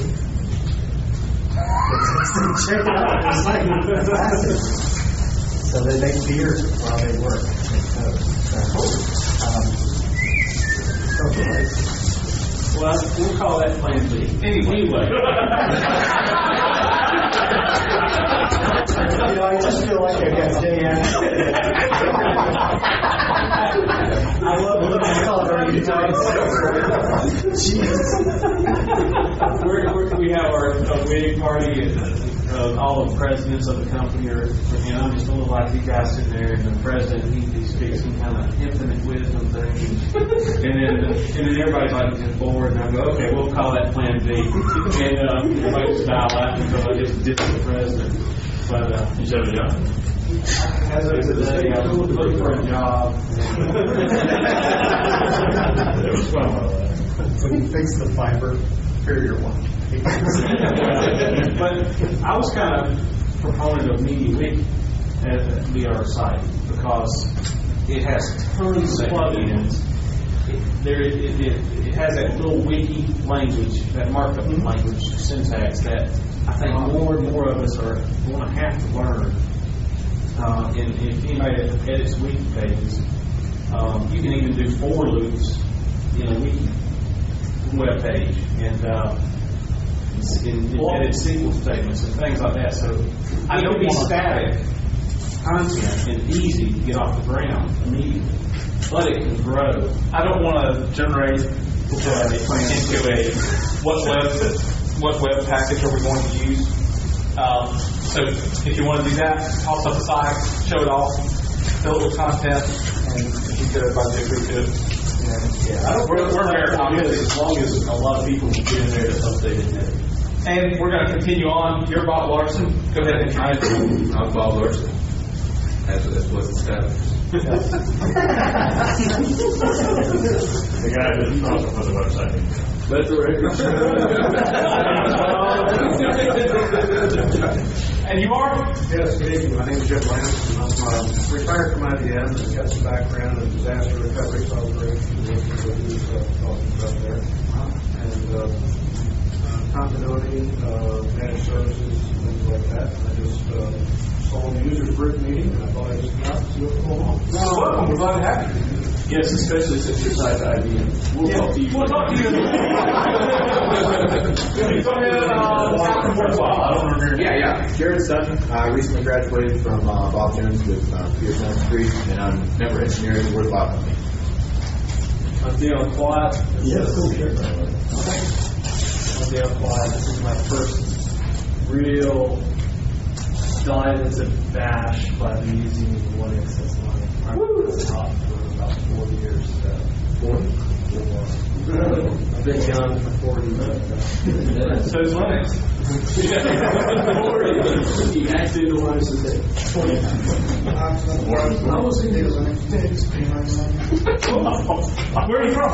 It's, check it out. It's like Atlassian. So they make beer while they work. Um, okay. Well, we'll call that Plan B. Anyway. You know, I just feel like I got day after. I love what I call it already times. Jeez. We're, we're, we have our uh, wedding party, and uh, all the presidents of the company are, you know, I'm just a little like you guys sitting there, and the president, he, he speaks some kind of infinite wisdom thing. And then, and then everybody's like, just bored, and I go, okay, we'll call that Plan B. And uh, everybody just dial out until I just did the president. But uh, you said a job. As of today, I was looking for a job. It was fun. When you fix the fiber, here you're one. But I was kind of proponent of MediaWiki as to be our site because it has tons of plugins. It, there, it, it, it has that little wiki language, that markup language syntax that I think more and more of us are going to have to learn. Uh, and if anybody edits wiki pages, um, you can even do for loops in a wiki web page, and uh, in, in edit S Q L statements and things like that. So I don't be static content and easy to get off the ground immediately, but it can grow. I don't want to generate uh, into a what web what web package are we going to use. Um, so if you want to do that, toss up the site, show it off, fill it with content, and if you could everybody agree to it. Yeah, I don't we're, we're very confident as long as a lot of people can get in there to update it. And we're going to continue on. You're Bob Larson. Go ahead and try it. I'm Bob Larson. That's, that's what's established. The guy that's responsible for the website. Let the record And you are? Yes, good evening. My name is Jim Lance, and I'm uh, retired from I B M and got some background in disaster recovery operations, working with these uh, talking about there. And uh, uh, continuity, uh, managed services, things like that. I just uh, saw the users group meeting, and I thought I'd just come out and see what's going on. Well, welcome. We're glad to have you. Yes, especially since you're tied to I B M. We'll Yeah, talk to you. We'll talk to you. Come in, uh, welcome for a while. I don't remember. Yeah, yeah. Jared Sutton. I recently graduated from uh, Bob Jones with uh, Pierce Chemistry, and I'm network engineer at the Word Lab Company. I'm Dale Quiet. Yes. I'm Dale Quiet. This is my first real dive into Bash, but I've been using Linux as my primary desktop for about four years. Uh, forty? I've been young for forty. So is Linux. He actually the one who said Where are you from?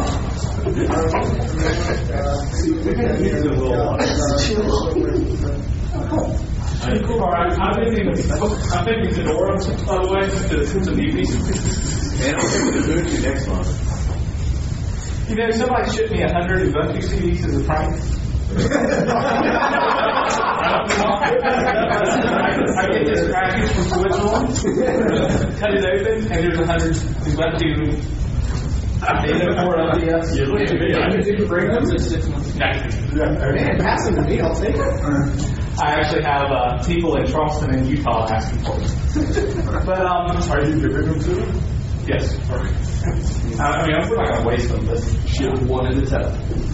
All right, I'm thinking, I'm thinking Fedora, by the way, to, to meet me. And I'm going to move to next month. You know, somebody shipped me a hundred Ubuntu C Ds as a prank. I get this package from Switzerland, cut it open, and there's a hundred Ubuntu eight oh four L D S. You look at me. I can take a break. Man, pass them to me, I'll take it. I actually have uh, people in Charleston and Utah asking for it. But, um, Are you delivering to them? yes. I mean, I'm not going to waste them, but ship one at a time.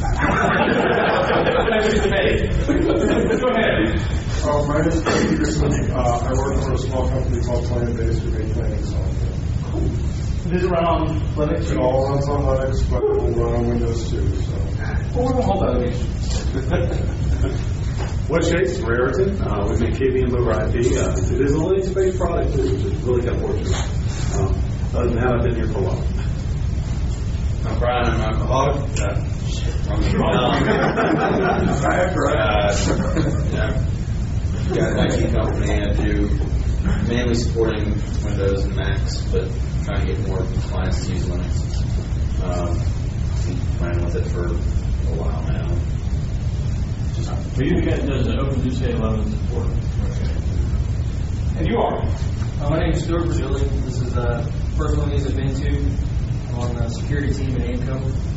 Go ahead. Uh, my name is Craig Peterson. Uh, I work for a small company called Plan-Based who make planning software. Does it run on Linux? It all runs on Linux, but it will run on Windows too. So. Well, we won't hold that against you. What's Shakes? Raritan. Uh, we make K V M over I P. Uh, it is a Linux-based product, too, which is really kind of fortunate. Um, other than that, I've been here for a while. I'm Brian, I'm an alcoholic. Uh, I'm uh, yeah, got an I T company. I do mainly supporting Windows and Macs, but trying to get more clients to use Linux. Um, been playing with it for a while now. But you guys does an OpenSUSE eleven support. And you are? Uh, my name is Stuart Virgili. This is the uh, first one of these I've been to. I'm on the security team at AIMCO.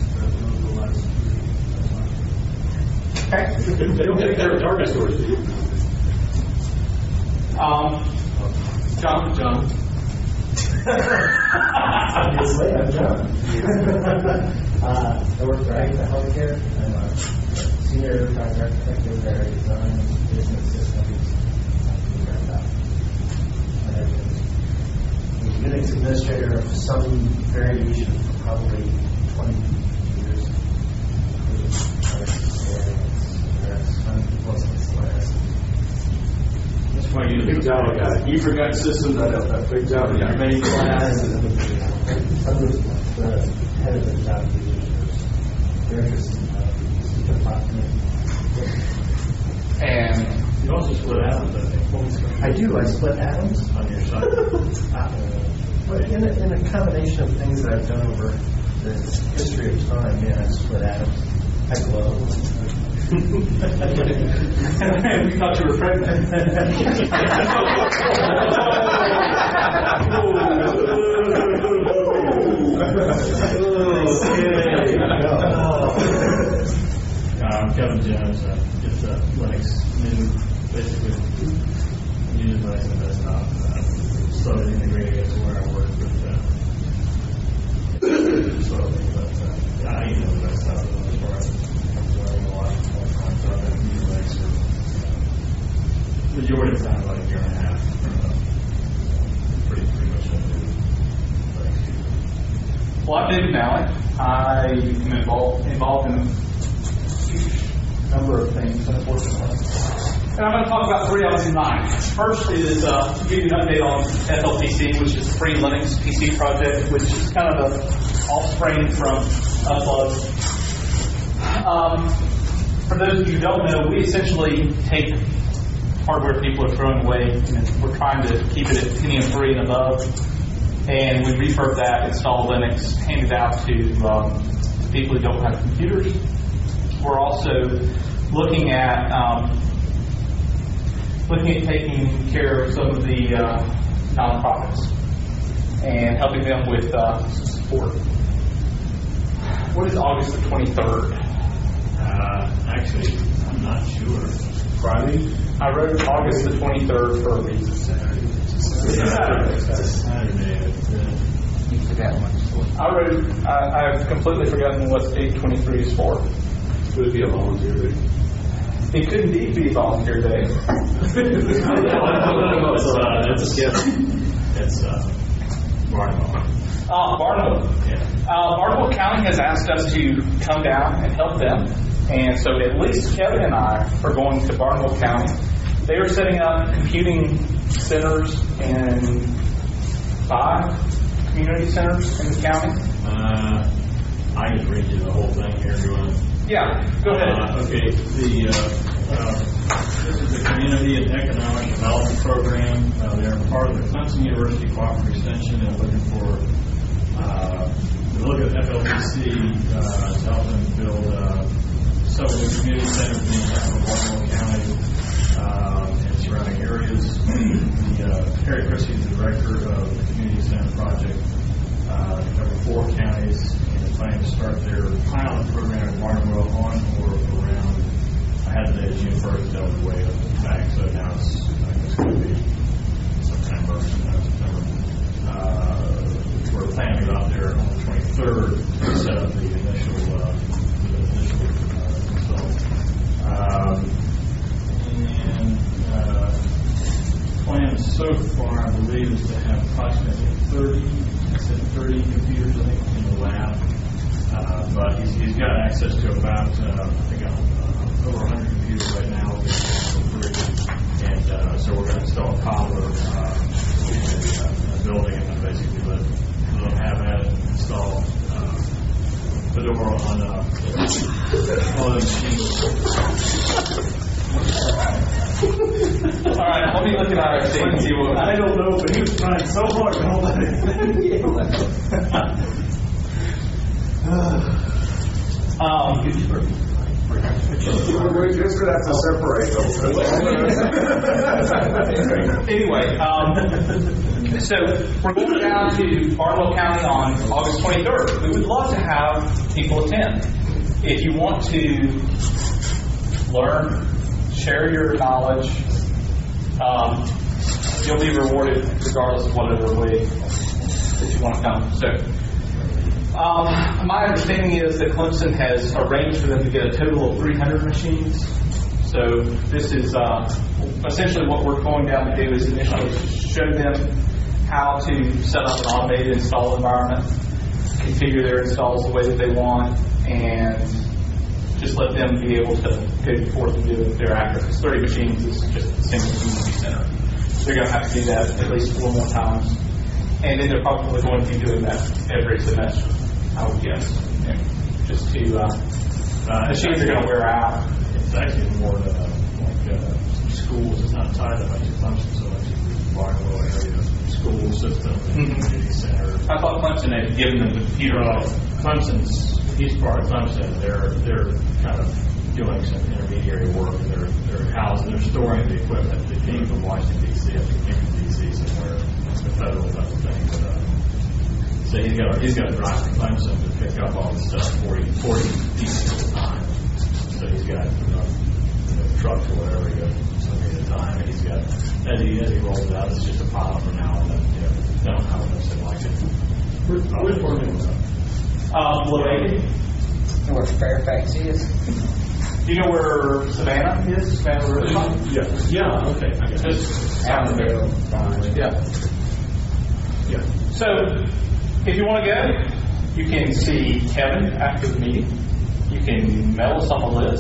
Okay. They don't take care of target stores, do you? Um, John? John. Obviously, I'm John. uh, I work for Agfa Healthcare. I'm a senior project architect in their design business systems. I'm a Unix administrator of some variation for probably twenty years. That's why you Big Java guy. You forgot system that that Big Java guy. main class. I'm the head of the job users. They're interested in the department. And You also split atoms, I think. I do. I split atoms. On your side. Uh, but in a, in a combination of things that I've done over the history of time, yeah, I split atoms. I glow. we thought you were pregnant. I'm Kevin Jones. Uh, it's uh, Linux new, basically using Linux on the desktop. Uh, slowly integrating it to where I work with uh, slowly, but uh, yeah, I use the desktop for the most part. I'm learning a lot more time, so I've been using Linux for uh, majority of the time, about a year and a half. Uh, pretty, pretty much what I do. Linux. Well, I'm David Mallett. I am involved, involved in a huge number of things, unfortunately. And I'm going to talk about three of them in nine. First is uh, to give you an update on F L P C, which is the Free Linux P C project, which is kind of the offspring from Upload. Um, for those of you who don't know, we essentially take hardware people are throwing away, and we're trying to keep it at Pentium three and above, and we refurb that, install Linux, hand it out to, um, to people who don't have computers. We're also looking at um, looking at taking care of some of the uh, nonprofits and helping them with uh, support. What is August the twenty-third? Uh, actually, I'm not sure. Friday? I wrote August the twenty-third for a reason. Saturday. Saturday. You forgot one. I wrote, I, I've completely forgotten what eight twenty-three is for. Would it be a volunteer day? It could indeed be volunteer day. It's, uh, it's a schedule. It's uh, Barnwell. Uh, Barnwell. Yeah. Uh, Barnwell County has asked us to come down and help them. And so at least Kevin and I are going to Barnwell County. They are setting up computing centers in five community centers in the county. Uh, I can read you the whole thing here if you want. Yeah, go ahead. Uh, okay, the uh, uh, this is the Community and Economic Development Program. Uh, they are part of the Clemson University Cooperative Extension and looking for uh, to look at F L P C uh, to help them build uh, several new community centers in the Barnwell County uh, and surrounding areas. the, uh, Harry Christie is the director of the Community Center Project. Uh, they cover four counties and is planning to start their pilot program in Barnwell on or around. I had the date June first, that was way up back, so now it's, I think it's going to be September. September. Uh, we're planning to go out there on the twenty-third to set up the initial, uh, the initial uh, install. Um, and uh, plan so far, I believe, is to have approximately thirty. I said thirty computers, I think, in the lab. Uh, but he's, he's got access to about, uh, I think, uh, over one hundred computers right now. And uh, so we're going to install a cobbler uh, in the uh, building and then basically let, let them have that installed. Uh, the door on uh, all the machines. All right, let me look at our thing and see what. I don't know, but he was trying so hard to hold that. um, We're just going to have to separate them. Anyway, um, so we're going down to Barnwell County on August twenty-third. We would love to have people attend. If you want to learn, share your knowledge, um, you'll be rewarded regardless of whatever way that you want to come. So, um, my understanding is that Clemson has arranged for them to get a total of three hundred machines. So this is uh, essentially what we're going down to do is initially show them how to set up an automated install environment, configure their installs the way that they want, and just let them be able to go forth and do it thereafter. Because thirty machines is just a single community center. They're going to have to do that at least four more times. And then they're probably going to be doing that every semester, I would guess. Yeah. Just to, uh, uh, machines are going to wear out. It's actually more than uh, like uh, schools. It's not tied up to Clemson, so it's the Barnwell area school system, Mm-hmm. community center. I thought Clemson had given them the computer. Well, Clemson's, he's part of Clemson. They're they're kind of doing some intermediary work. They're they're housing, they're storing the equipment that came from Washington D C up to Washington D C somewhere, the federal type of thing. But, uh, so he's got he's got to drive to Clemson to pick up all the stuff forty, forty pieces at a time. So he's got you know, you know, trucks or whatever he goes something at a time, and he's got as he as he rolls it out, it's just a pile for now and then. You know, they don't have enough like it. Which part of it? Um, Lorraine. You know where Fairfax is? Do you know where Savannah is? Savannah River? Yeah. Yeah. Okay. I got it. Just down there. Yeah. Yeah. So, if you want to go, you can see Kevin after the meeting. You can mail us on the list.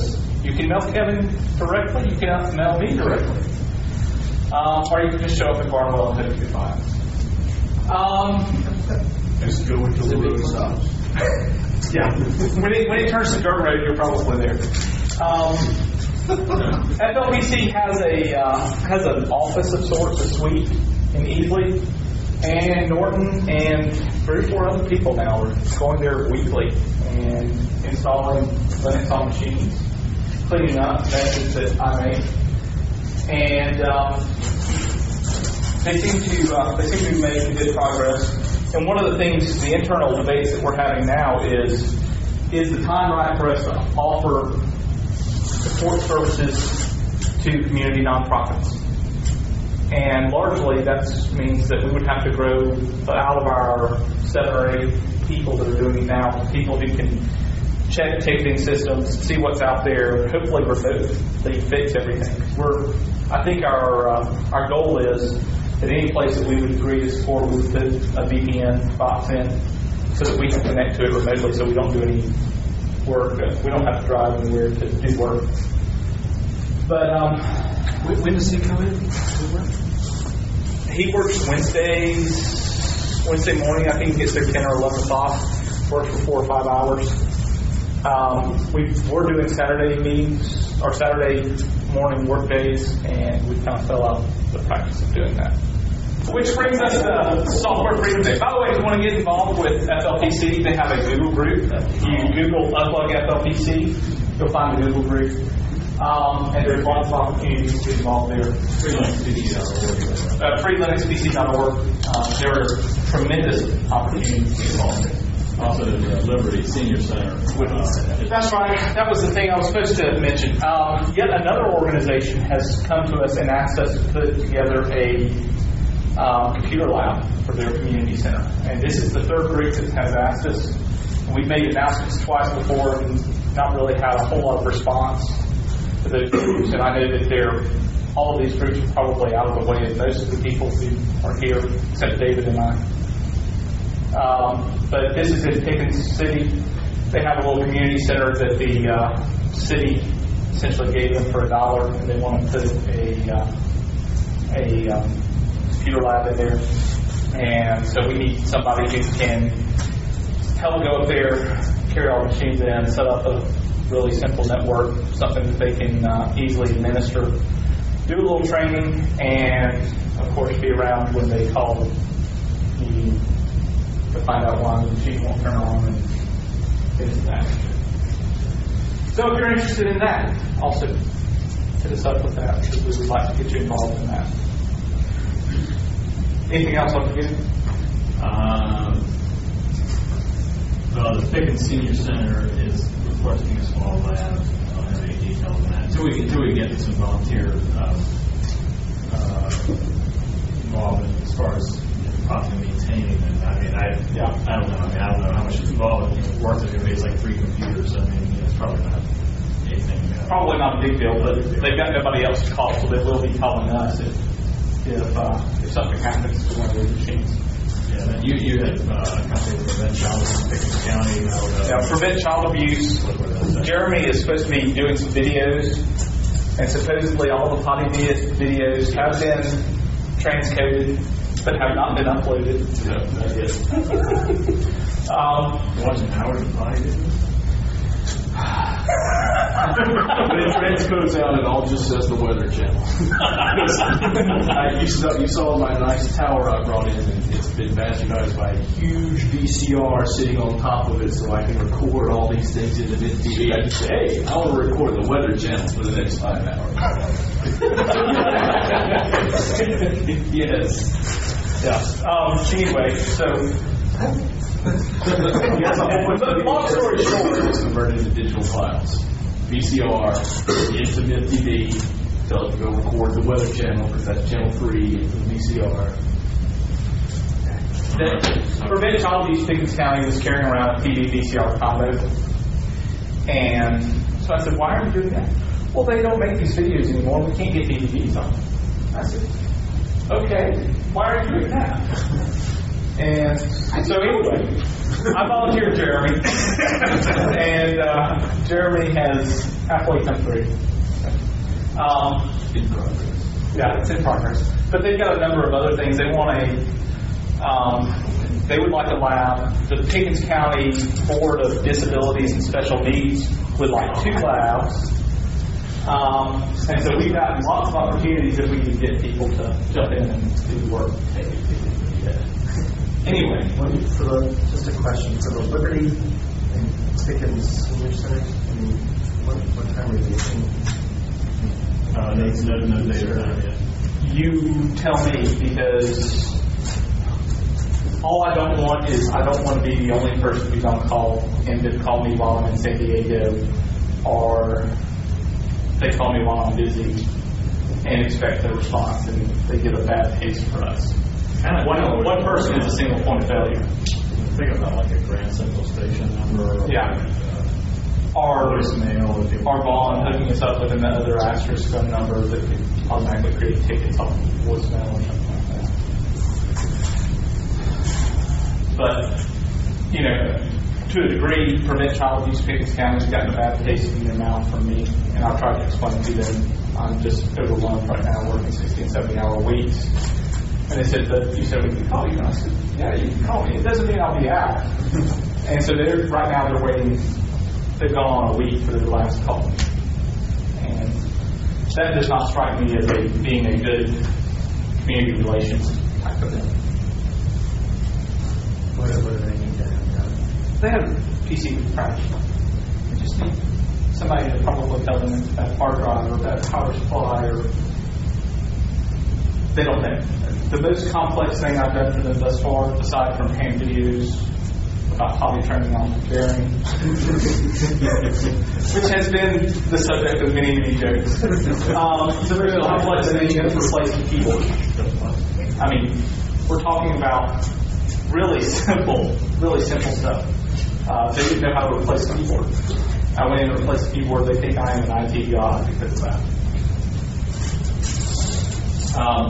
You can mail Kevin directly, you can mail me directly. Um, or you can just show up at Barnwell and hope you can find us. Um, Just go until the road stops. yeah. When it, when it turns to dirt road, you're probably there. Um, F L P C has a uh, has an office of sorts, a suite in Easley, and Norton and three or four other people now are going there weekly and installing Linux on machines, cleaning up messes that I make, and um, they seem to uh, they seem to be making good progress. And one of the things, the internal debates that we're having now is, is the time right for us to offer support services to community nonprofits? And largely that means that we would have to grow out of our seven or eight people that are doing it now, people who can check ticketing systems, see what's out there, hopefully remotely fix everything. We're, I think our uh, our goal is that any place that we would agree to support, we would put a V P N box in so that we can connect to it remotely so we don't do any work. We don't have to drive anywhere to do work. But um, When does he come in? he works Wednesdays, Wednesday morning. I think he gets there ten or eleven o'clock, works for four or five hours. Um, we, we're doing Saturday meetings, or Saturday morning work days, and we kind of fell out of the practice of doing that. Which brings us to Software Freedom Day. By the way, if you want to get involved with F L P C, they have a Google group. You Google Unplug F L P C, you'll find the Google group. Um, and there's lots of opportunities to get involved there. free linux p c dot org. Uh, free linux p c dot org. Um, there are tremendous opportunities to get involved there. Also, the Liberty Senior Center. Uh, That's right. That was the thing I was supposed to mention. Um, yet another organization has come to us and asked us to put together a um, computer lab for their community center. And this is the third group that has asked us. We've made announcements twice before and not really had a whole lot of response to those groups. And I know that they're, all of these groups are probably out of the way of most of the people who are here, except David and I. Um, but this is in Pickens City. They have a little community center that the uh, city essentially gave them for a dollar, and they want to put a uh, a um, computer lab in there. And so we need somebody who can help go up there, carry all the machines in, set up a really simple network, something that they can uh, easily administer, do a little training, and of course be around when they call the meeting to find out why the machine won't turn on and things of that. So if you're interested in that, also hit us up with that, because we would like to get you involved in that. Anything else I'm forgetting? Um, well, the Pickens Senior Center is requesting a small lab. I don't have any details on that. Until we, until we get some volunteer um, uh, involvement as far as possibly maintaining them. I mean, I, yeah, I don't know. I mean, I don't know how much involved you know, work there's going to be. It's like three computers. I mean, you know, it's probably not anything. You know, Probably not a big deal, but they've got nobody else to call, so they will be calling us if if, uh, if something happens to one of their machines. Yeah, and then you you had uh, a company that prevent child abuse in Pickens County. How, uh, Yeah, prevent child abuse. Jeremy is supposed to be doing some videos, and supposedly all the potty vid- videos have been transcoded, but have not been uploaded. um, Watching Howard and Potty videos? But it transcodes out, it all just says the Weather Channel. I, you, saw, you saw my nice tower I brought in, and it's been magicized by a huge V C R sitting on top of it, so I can record all these things into the T V. I can say, hey, I want to record the Weather Channel for the next five hours. Yes. Yeah. Um, anyway, so. Yes, but long story short, it's converted into digital files. V C R, into M T V, tell it to go record the Weather Channel, because that's channel three, into the V C R. The Prevent Child Abuse Pickens County was carrying around a T V V C R combo. And so I said, why are you doing that? Well, they don't make these videos anymore. We can't get D V Ds on them. I said, okay, why are you doing that? And so anyway, I volunteered Jeremy. And uh, Jeremy has halfway come through. Um, In progress. yeah, it's in progress. But they've got a number of other things. They want a, um, they would like a lab. The Pickens County Board of Disabilities and Special Needs would like two labs. Um, and so we've got lots of opportunities if we can get people to jump in and do the work. Anyway, What, for the, just a question, for the Liberty and Pickens Senior Center, I mean, what, what time are you getting? Uh, no, no, no data time yet. you tell me, because all I don't want is I don't want to be the only person who's on call and they call me while I'm in San Diego, or they call me while I'm busy and expect a response, and they get a bad taste for us. Kind of One, one person is a single point of failure. Think about like a Grand Central Station number. Or Yeah. Like, uh, Or, voicemail. If you- or Vaughn hooking us up with another asterisk phone number that could automatically create tickets off of voicemail or something like that. But, you know, to a degree, Prevent Child Abuse Pickens County has gotten a bad taste in their mouth from me, and I've tried to explain to them I'm just overwhelmed right now, working sixty and seventy hour weeks. And they said, but you said we can call you. And I said, yeah, you can call me. It doesn't mean I'll be out. And so they're right now they're waiting. They've gone on a week for their last call. And that does not strike me as a, being a good community relations type of thing. What, what do they need to have done? They have a P C crash. They just need somebody to probably tell them it's that hard drive or that power supply, or they don't know. The most complex thing I've done for them thus far, aside from hand videos about potty training on bearing, which has been the subject of many, many jokes. Um, the most complex thing is replacing keyboard. I mean, we're talking about really simple, really simple stuff. Uh, they didn't know how to replace a keyboard. I went in to replace a keyboard. They think I am an I T god because of that. Um,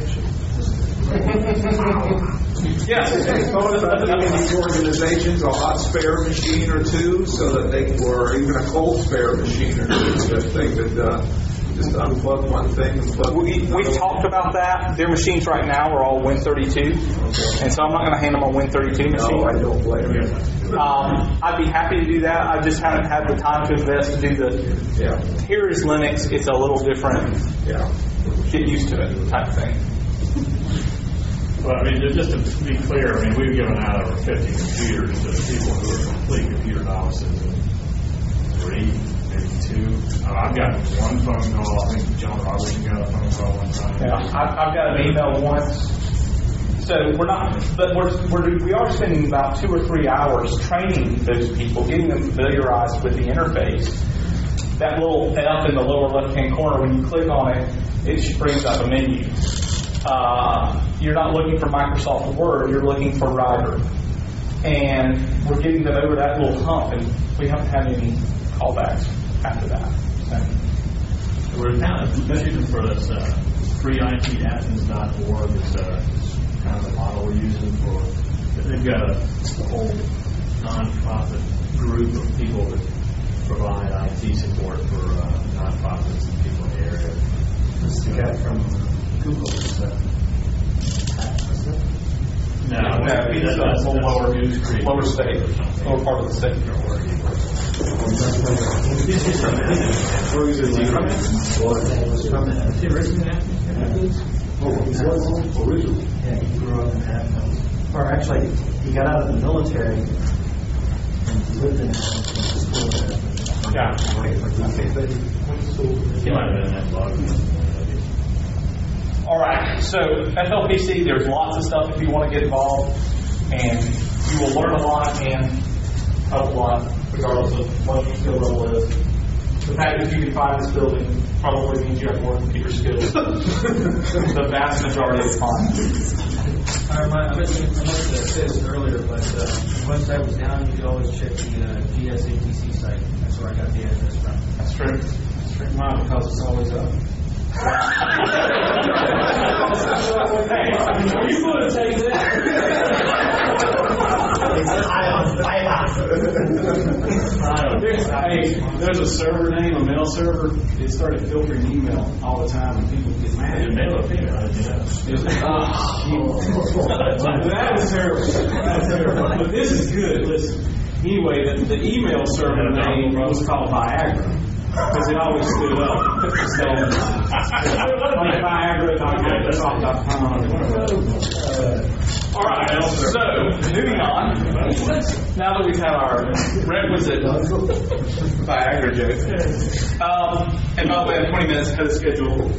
yes. Giving these organizations a hot spare machine or two, so that they, or even a cold spare machine or two, so that they could uh, just unplug one thing and plug. We, we've talked about that. Their machines right now are all Win thirty-two, and so I'm not going to hand them a Win thirty-two machine. No, I don't blame you. Um, I'd be happy to do that. I just haven't had the time to invest to do the. Yeah. Here is Linux. It's a little different. Yeah. Get used to it, type thing. Well, I mean, just to be clear, I mean, we've given out over fifty computers to people who are complete computer novices. Three, maybe two. Uh, I've got one phone call. I think John Robertson got a phone call one time. Yeah, I, I've got an email once. So we're not, but we're, we're we are spending about two or three hours training those people, getting them familiarized with the interface. That little F in the lower left-hand corner, when you click on it, it brings up a menu. Uh, you're not looking for Microsoft Word, you're looking for Writer. And we're getting them over that little hump, and we haven't had any callbacks after that. So. We're kind of shooting for this uh, free I T Athens dot org is uh, kind of the model we're using for. They've got a, a whole nonprofit group of people that provide I T support for uh, nonprofits and people in the area. This is the guy from Google. Is that, is that? No, No, he's that's, uh, that's, lower, that's lower state, lower part of the state. Where is he from? Yeah, he grew up in Athens. Or actually, he got out of the military and lived in Athens. Yeah. He might have been in that blog. All right, so F L P C, there's lots of stuff if you want to get involved, and you will learn a lot and help a lot, regardless of what your skill level is. The fact that you can find this building probably means you have more computer skills. The vast majority of the time. I remind- I meant to I meant to say this earlier, but uh, the website was down. You could always check the uh, G S A T C site. That's where I got the address from. That's true. That's true. Mine, because it's always up. Hey, you would have taken that. It's high on fire. Hey, there's a server name, a mail server. It started filtering email all the time, and people get mad. You mail it, yeah. That is terrible. That's terrible. But this is good. Listen. Anyway, the, the email server name was called Viagra because it always stood up. So, like Viagra dot com. All right, so moving on. Now that we've had our requisite Viagra joke, um, and by the way, I'm twenty minutes ahead of schedule.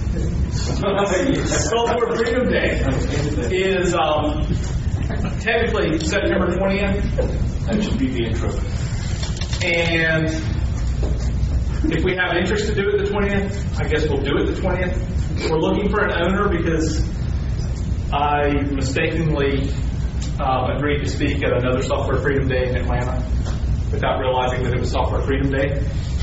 Software Freedom Day is um, technically September twentieth. That should be the intro. And if we have interest to do it the twentieth, I guess we'll do it the twentieth. We're looking for an owner because I mistakenly uh, agreed to speak at another Software Freedom Day in Atlanta without realizing that it was Software Freedom Day.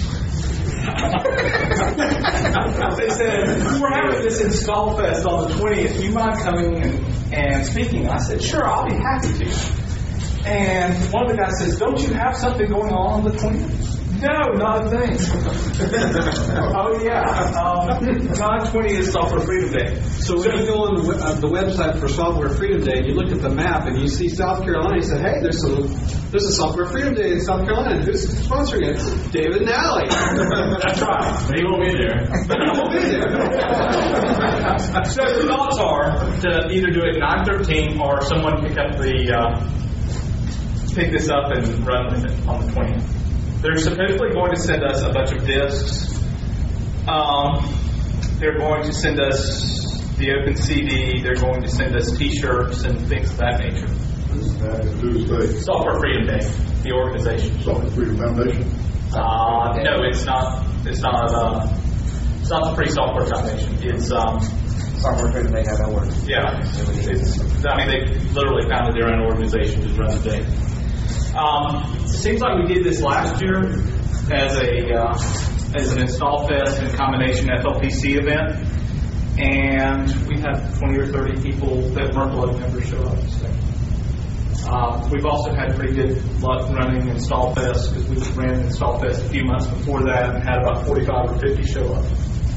They said, we're having this Install Fest on the twentieth. Do you mind coming and, and speaking? I said, sure, I'll be happy to. And one of the guys says, don't you have something going on on the twentieth? No, not a thing. Oh, yeah. Um, nine twenty is Software Freedom Day. So when you go on the, uh, the website for Software Freedom Day, and you look at the map and you see South Carolina, you say, hey, there's some, there's a Software Freedom Day in South Carolina. Who's sponsoring it? David and Allie. That's right. They won't be there. He won't be there. So the thoughts are to either do it nine thirteen or someone pick up the uh, pick this up and run with it on the twentieth. They're supposedly going to send us a bunch of discs. Um, they're going to send us the open C D. They're going to send us T-shirts and things of that nature. Tuesday. Software Freedom Day, the organization. Software Freedom Foundation. Uh, no, it's not. It's not. Uh, it's not the Free Software Foundation. It's um, Software Freedom Day, how that works. yeah. It's, I mean, they literally founded their own organization to run the day. Um, seems like we did this last year as a uh, as an Install Fest and combination F L P C event, and we had twenty or thirty people that weren't Blood members show up. So. Uh, we've also had pretty good luck running Install Fest because we ran Install Fest a few months before that and had about forty-five or fifty show up.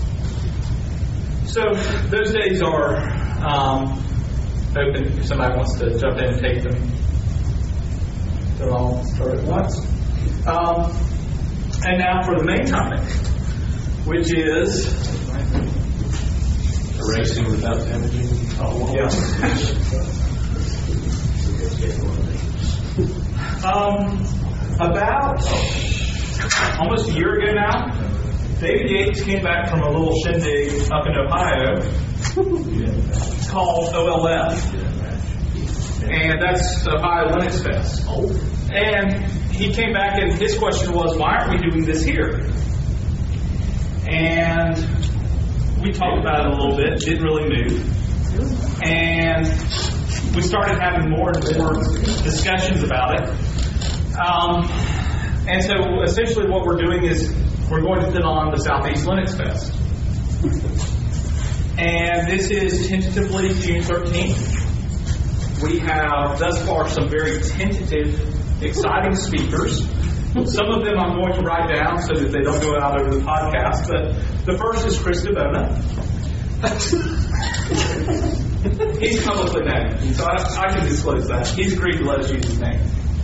So those days are um, open if somebody wants to jump in and take them. They'll all start at once. Um, and now for the main topic, which is Erasing without damaging. Oh, yeah. um, about almost a year ago now, David Yates came back from a little shindig up in Ohio called O L F. And that's Ohio Linux Fest. And he came back and his question was, why aren't we doing this here? And we talked about it a little bit, didn't really move. And we started having more and more discussions about it. Um, and so essentially what we're doing is we're going to put on the Southeast Linux Fest. And this is tentatively June thirteenth. We have thus far some very tentative, exciting speakers. Some of them I'm going to write down so that they don't go out over the podcast. But the first is Chris DeBona. He's publicly named, so I, I can disclose that. He's agreed to let us use his name.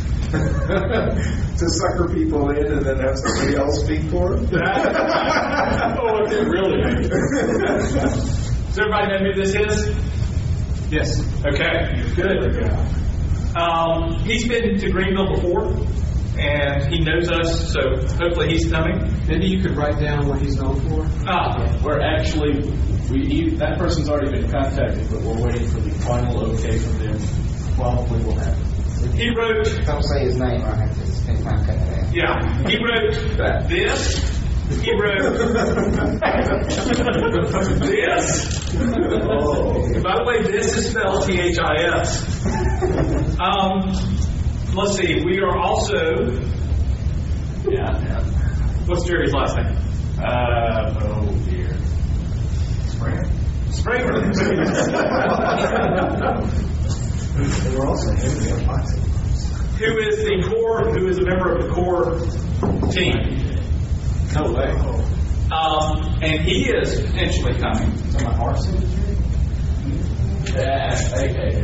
To sucker people in and then have somebody else speak for them? Oh, okay, really? Does everybody know who this is? Yes. Okay, good. Um, he's been to Greenville before, and he knows us, so hopefully he's coming. Maybe you could write down what he's known for. Ah, We're actually, we he, that person's already been contacted, but we're waiting for the final okay from them. Probably will happen. he wrote, Don't say his name, I have to spend time cutting it out. yeah, he wrote this. He wrote this. By the way, this is spelled T H I S. Um, let's see. We are also. Yeah. yeah. What's Jerry's last name? Uh, oh dear. Springer. Springer. They were also heavy on boxing. who is the core, who is a member of the core team. No way. Um, and he is potentially coming. Is that my heart signature? Yeah, okay.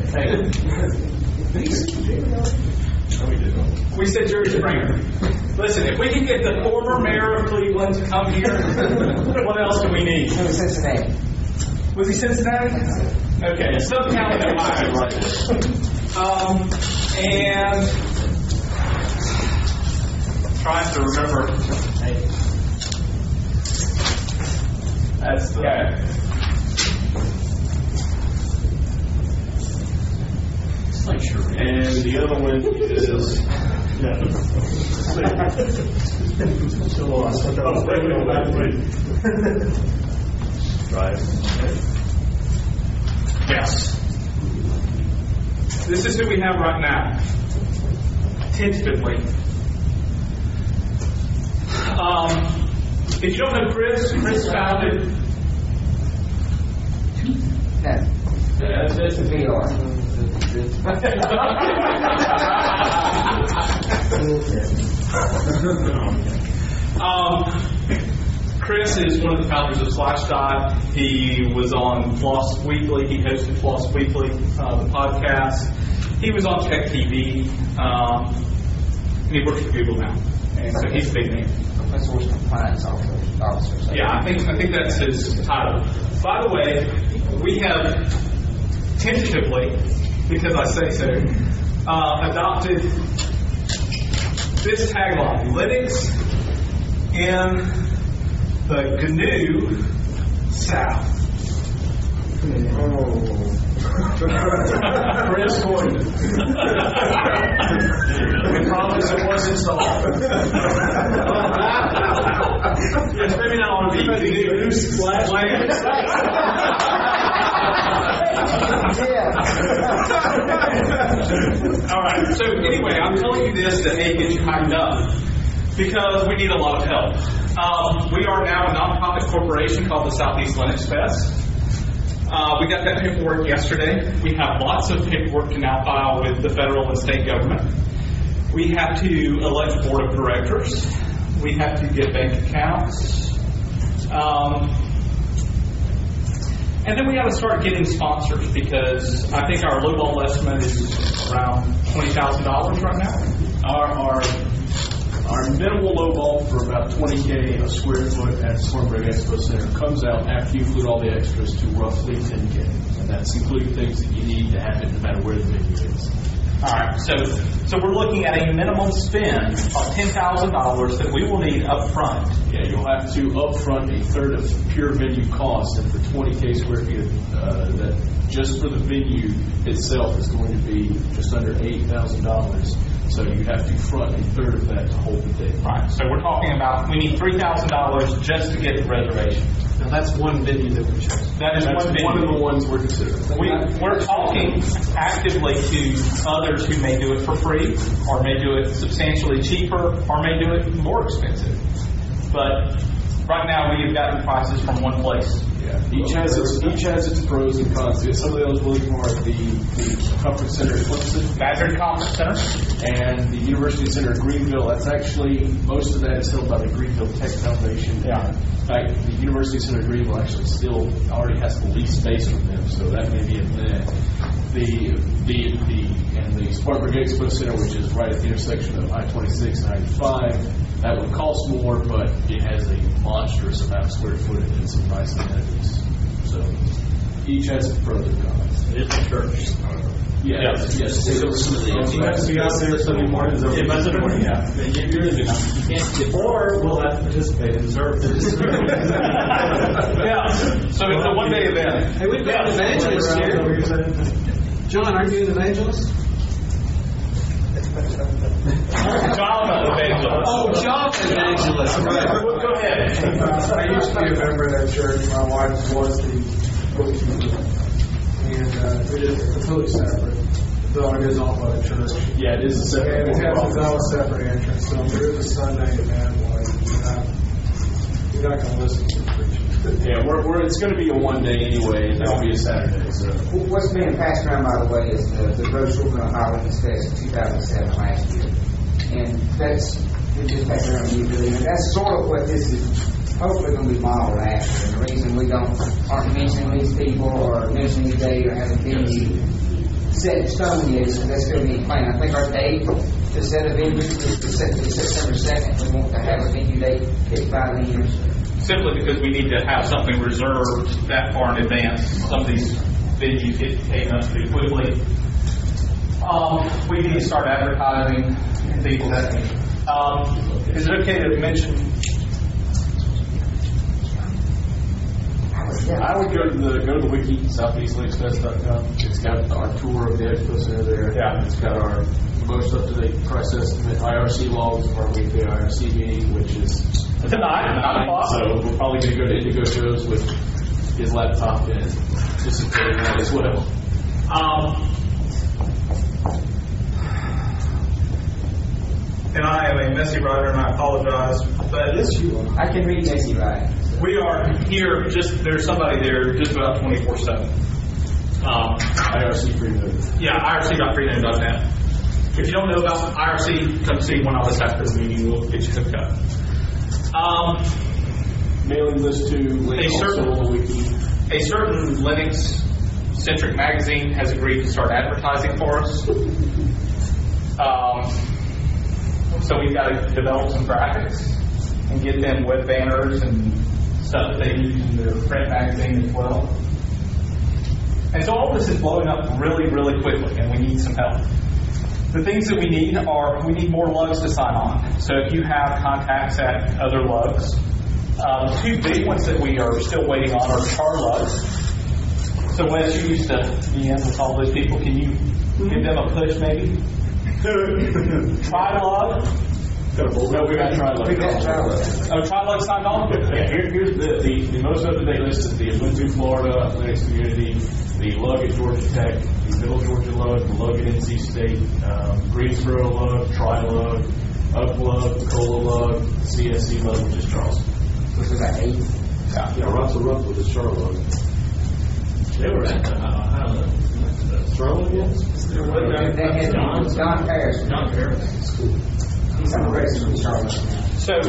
We said Jerry Springer. Listen, if we can get the former mayor of Cleveland to come here, what else do we need? It was Cincinnati. Was he Cincinnati? Okay, Sub County, Ohio. Um, and trying to remember. That's the. Okay. And the other one is. Right. Yes. This is who we have right now. Tentatively. Um, if you don't know Chris, Chris founded. No. Yeah, that's It's a V R. Um, Chris is one of the founders of Slashdot. He was on Floss Weekly. He hosted Floss Weekly, uh, the podcast. He was on Tech T V. Um, and he works for Google now. And so he's a big name. Professor's compliance officer. So. Yeah, I think I think that's his title. By the way, we have tentatively, because I say so, uh, adopted this tagline: Linux in the G N U South. Oh. Chris Gordon. We promise it was installed. Yes, maybe not on the G N U slash All right. So anyway, I'm telling you this to A, get you hyped up, because we need a lot of help. Um, we are now a nonprofit corporation called the Southeast Linux Fest. Uh, we got that paperwork yesterday. We have lots of paperwork to now file with the federal and state government. We have to elect a board of directors. We have to get bank accounts. Um, and then we got to start getting sponsors, because I think our lowball estimate is around twenty thousand dollars right now. Our, our, our minimal lowball for about twenty K a square foot at Swarmberg Expo Center comes out after you include all the extras to roughly ten K. And that's including things that you need to happen no matter where the venue is. All right, so so we're looking at a minimum spend of ten thousand dollars that we will need up front. Yeah, you'll have to upfront a third of pure venue cost, and for twenty K square feet, uh, that just for the venue itself is going to be just under eight thousand dollars. So you have to front a third of that to hold the day. Right, so we're talking about, we need three thousand dollars just to get the reservation. Now, that's one venue that we chose. That is That's one venue. one of the ones we're considering. We, we're talking actively to others who may do it for free, or may do it substantially cheaper, or may do it more expensive. But right now, we have gotten prices from one place. Yeah. Each has its each has its pros and cons. Some of those we're looking more at the, the conference center at Clemson, Badger Conference Center, and the University Center at Greenville. That's actually, most of that is held by the Greenville Tech Foundation. Yeah. In fact, the University Center at Greenville actually still already has the lease space from them, so that may be in there. The the the and the Spartanburg Expo Center, which is right at the intersection of I twenty-six and ninety-five, that would cost more, but it has a monstrous amount of square footage and some nice amenities. So each has its pros and cons. It is a church. Yeah, yes. yes. So some of the You have to be out there Sunday mornings. Yeah, but Sunday morning, yeah. You're in the, you can't get. Or we'll have to participate in services. yeah. So it's a one-day event. Hey, we've got an evangelist here. John, are you an evangelist? John evangelist. Oh, John evangelist. Right. Go ahead. I used to be a member of that church. My wife was the bookkeeper. And uh, it is completely separate, though it is owned by the church. Yeah, it is a separate. And it has its own separate entrance. So if there is a Sunday event, like, you're not, you're not going to listen to the preaching. Yeah, we're, we're, it's gonna be a one day anyway, and that'll be a Saturday, so. What's being passed around, by the way, is the, the brochure from Ohio Lincoln Fest of two thousand seven last year. And that's, it just passed around usually, and that's sort of what this is hopefully going to be modeled after. And the reason we don't, aren't mentioning these people or mentioning the date or having venue set in stone yet is because that's going to be planned. I think our date to set a venue is to set to September second. We want to have a venue date picked by the years. Simply because we need to have something reserved that far in advance. Some of these venues get taken up pretty quickly. Um, we need to start advertising and things of that nature. Um, is it okay to mention? I would go to the go to the wiki, southeast links fest dot com. It's got our tour of the Expo Center there. Yeah. It's got our most up to date price estimate, I R C logs of our weekly I R C meeting, which is Tonight, nine o'clock. So we're probably going to go to Indigo shows with his laptop and dissipating that as well. Um, and I am a messy writer, and I apologize, but Yes, you are. I can read messy writing. we are here. Just there's somebody there just about twenty-four seven. Um, I R C free move. yeah, I R C dot freenode dot net. If you don't know about I R C, come see one of us after the meeting. We'll get you hooked up. Um, Mailing list to link A certain- also on the wiki. a certain Linux-centric magazine has agreed to start advertising for us. Um, so we've got to develop some graphics and get them web banners and stuff that they use in their print magazine as well. And so all this is blowing up really, really quickly, and we need some help. The things that we need are, we need more lugs to sign on. So if you have contacts at other lugs, um, two big ones that we are still waiting on are char lugs. So Wes, you used to be in with all those people. Can you give them a push maybe? Tri-lug? No, we got Trilug. We got Trilug. Oh, Tri-lug signed on? Yeah, here, here's the, the, the most up-to-date list is the Ubuntu Florida Linux community, the lug at Georgia Tech, the Middle Georgia lug, the lug at N C State, um, Greensboro lug, Trilug, U P lug, Cola lug, C S C lug, which is Charleston. Which was at eight. Yeah, Yeah, Russell Russell with the Charlotte. they were at the, uh, I don't know. Charlotte, yes? They had Don, Don Paris. John Paris. He's on the race from Charlotte. So,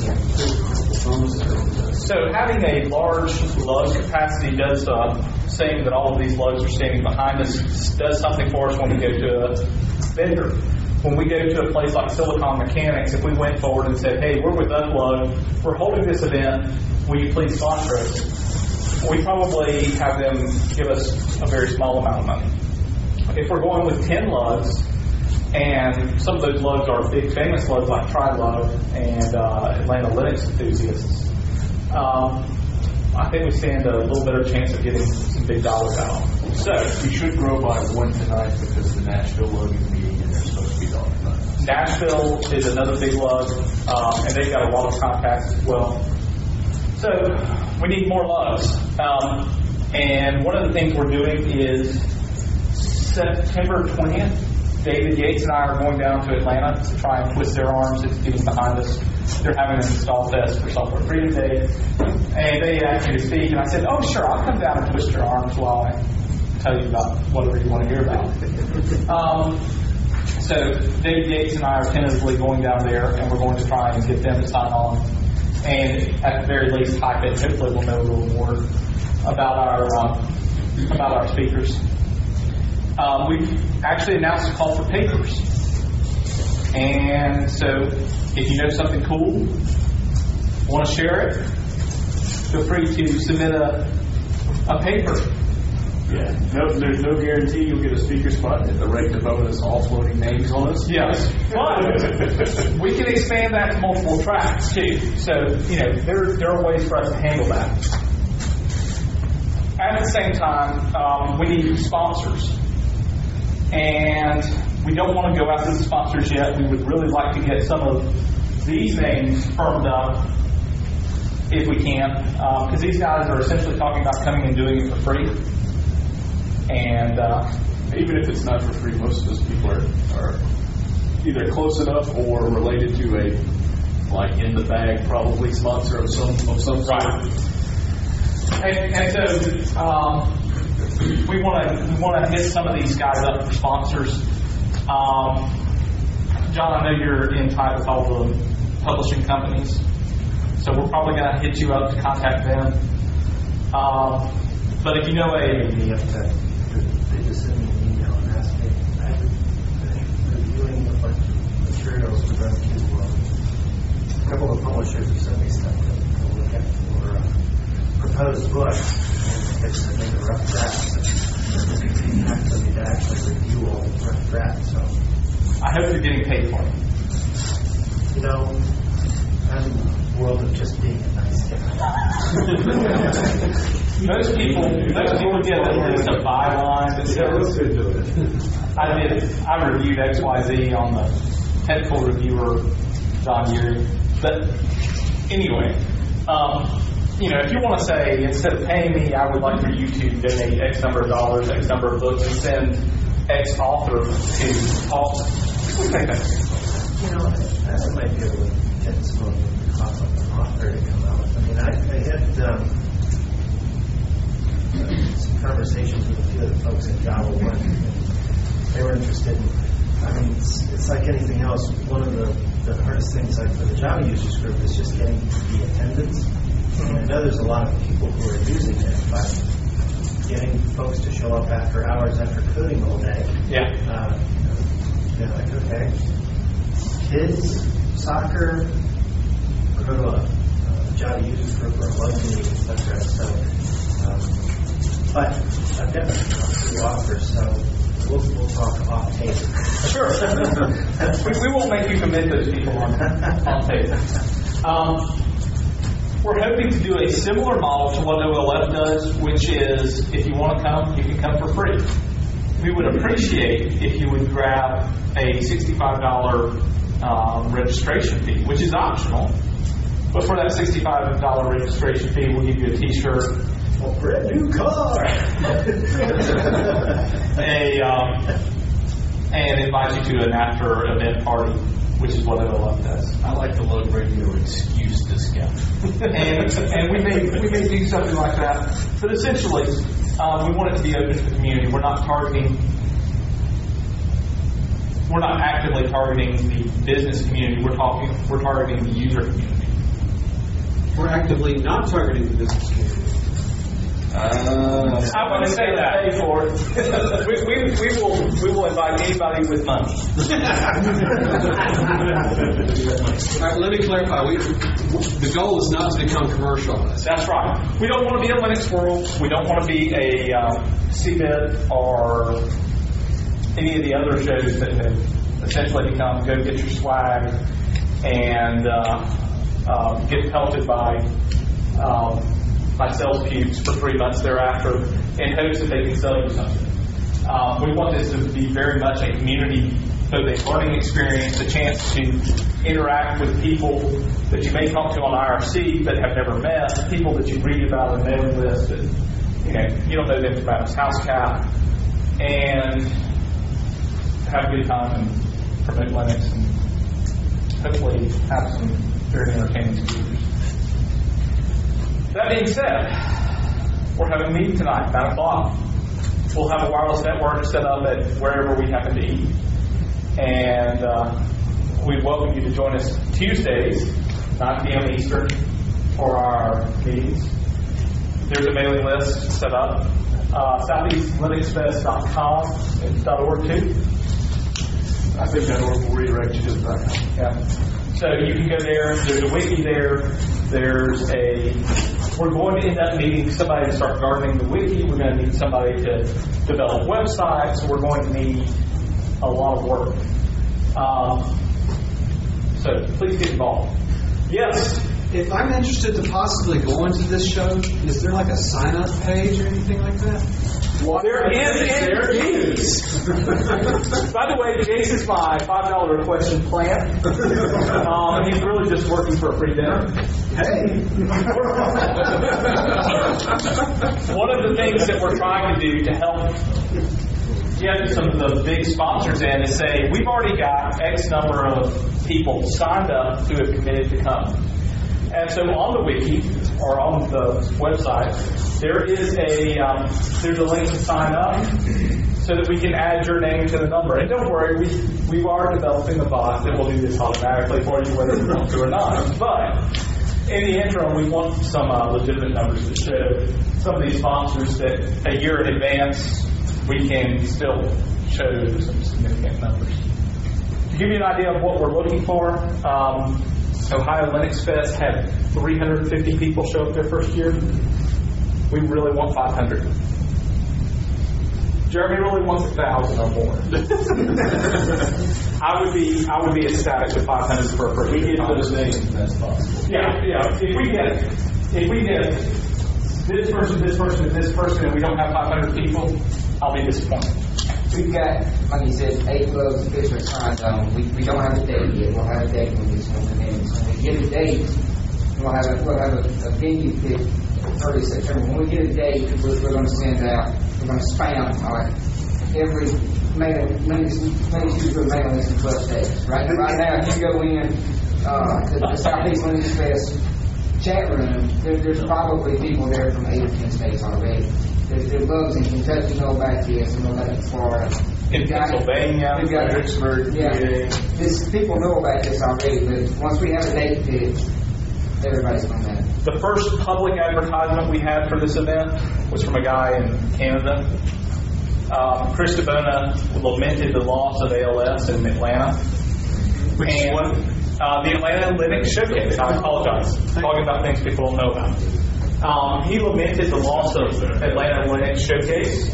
so having a large lug capacity does, uh, saying that all of these lugs are standing behind us, does something for us when we go to a vendor. When we go to a place like Silicon Mechanics, if we went forward and said, hey, we're with Unplug, we're holding this event, will you please sponsor us? We probably have them give us a very small amount of money. If we're going with ten lugs, and some of those lugs are big famous lugs like Trilug and uh, Atlanta Linux enthusiasts, um, I think we stand a little better chance of getting some big dollars out. So We should grow by one tonight because the Nashville lug is meeting and they're supposed to be talking about it. Nashville is another big lug, um, and they've got a lot of contacts as well. So we need more lugs. Um, and one of the things we're doing is September twentieth, David Yates and I are going down to Atlanta to try and twist their arms into getting behind us. They're having an install test for Software Freedom Day, and they asked me to speak, and I said, oh, sure, I'll come down and twist your arms while I tell you about whatever you want to hear about. Um, so David Yates and I are tentatively going down there, and we're going to try and get them to sign on, and at the very least hype it. Hopefully we'll know a little more about our um, about our speakers. Um, we've actually announced a call for papers. And so if you know something cool, want to share it, feel free to submit a, a paper. Yeah, no, there's no guarantee you'll get a speaker spot at the rate of bonus, all floating names on us. Yes, but we can expand that to multiple tracks too. So, you know, there, there are ways for us to handle that. At the same time, um, we need sponsors. And we don't want to go after the sponsors yet. We would really like to get some of these names firmed up if we can, because um, these guys are essentially talking about coming and doing it for free. And uh, Even if it's not for free, most of those people are, are either close enough or related to a, like, in the bag, probably sponsor of some of some sort. Right. And, and so um, we want to we want to hit some of these guys up for sponsors. Um, John, I know you're in touch with all the publishing companies, so we're probably going to hit you up to contact them. Um, but if you know a Maybe up to, they just send me an email and ask me. I'm reviewing a bunch of materials to run to um, a couple of publishers who sent me stuff to, to look at for uh, proposed books. And it's to make a rough draft. And have somebody to actually review all the rough drafts. So, I hope you're getting paid for it. you know, I'm in the world of just being a nice guy. Most people, most people get at least a byline that says, I did, I reviewed X Y Z on the technical reviewer, John Yeary. But anyway, um, you know, if you want to say, instead of paying me, I would like for you to donate X number of dollars, X number of books, and send X author to talk, we take that. You know, I might be able to get some of the author to come out. I mean, I, I had um, some conversations with a few of the folks at Java One. They were interested in, I mean, it's, it's like anything else. One of the, the hardest things like for the Java users group is just getting the attendance. And I know there's a lot of people who are using it, but getting folks to show up after hours after coding all day. Yeah. Uh, you know, like, okay, kids, soccer, or go to a, a Java users group or a love meeting, et cetera. So, um, but I've got two offers, so we'll, we'll talk off tape. Sure. we, we won't make you commit those people on, on tape. Um, we're hoping to do a similar model to what O L F does, which is if you want to come, you can come for free. We would appreciate if you would grab a sixty-five dollars um, registration fee, which is optional. But for that sixty-five dollars registration fee, we'll give you a T-shirt, a brand new car, a um, and invite you to an after event party, which is what O L F does. I like the low radio excuse discount. and and we may we may do something like that. But essentially, um, we want it to be open to the community. We're not targeting. We're not actively targeting the business community. We're talking. We're targeting the user community. We're actively not targeting the business community. Uh, I wouldn't say that. Pay for it. we, we, we will we will invite anybody with money. All right, let me clarify. We, the goal is not to become commercial on this. That's right. We don't want to be a Linux World. We don't want to be a um, C B I T or any of the other shows that have essentially become go get your swag and uh, uh, get pelted by um, by sales pubes for three months thereafter in hopes that they can sell you something. Um, we want this to be very much a community, both a learning experience, a chance to interact with people that you may talk to on I R C but have never met, people that you read about on the mailing list that you know you don't know them from Adam's house cat, and have a good time and promote Linux and hopefully have some very entertaining speakers. That being said, we're having a meeting tonight, nine o'clock. We'll have a wireless network set up at wherever we happen to eat. And uh, we welcome you to join us Tuesdays, nine p.m. Eastern, for our meetings. There's a mailing list set up. Uh, southeast linux fest dot com dot org too. I think that will redirect you to the back. Yeah. So you can go there. There's a wiki there. There's a. We're going to end up needing somebody to start gardening the wiki. We're going to need somebody to develop websites. So we're going to need a lot of work. Um, so please get involved. Yes. If I'm interested to possibly go into this show, is there like a sign-up page or anything like that? Well, there is. There is. By the way, Jace is my five dollar question plant. Um, he's really just working for a free dinner. Hey. One of the things that we're trying to do to help get some of the big sponsors in is say, we've already got X number of people signed up who have committed to come. And so on the wiki, or on the website, there is a um, there's a link to sign up so that we can add your name to the number. And don't worry, we we are developing a bot that will do this automatically for you, whether you want to or not. But in the interim, we want some uh, legitimate numbers to show some of these sponsors that a year in advance we can still show some significant numbers. To give you an idea of what we're looking for, um, Ohio Linux Fest had three hundred fifty people show up their first year. We really want five hundred. Jeremy really wants a thousand or more. I would be I would be ecstatic with five hundred for a first year. We get those names, that's possible. Yeah, yeah. If we get if we get this person, this person, and this person, and we don't have five hundred people, I'll be disappointed. We've got, like you said, eight clubs officially signed on. We, we don't have a date yet. We'll have a date when this one ends. When we get a date, we'll have a, we'll have a, a venue pick early September. When we get a date, we're, we're going to send out, we're going to spam like every mail, Linux, Linux user mail list and club days. Right, right now, if you go in uh, to the Southeast Linux Fest chat room, there, there's probably people there from eight or ten states already. There's, there's bugs in Kentucky, know about this, and know about in Florida. In Pennsylvania, we've got Fredericksburg, yeah. This, people know about this already, but once we have a date picked, everybody's going to know. The first public advertisement we had for this event was from a guy in Canada. Um, Chris DeBona lamented the loss of A L S in Atlanta. Which and, one? Uh, the Atlanta Linux Showcase. I apologize. I'm talking about things people don't know about. Um, he lamented the loss of Atlanta Linux Showcase,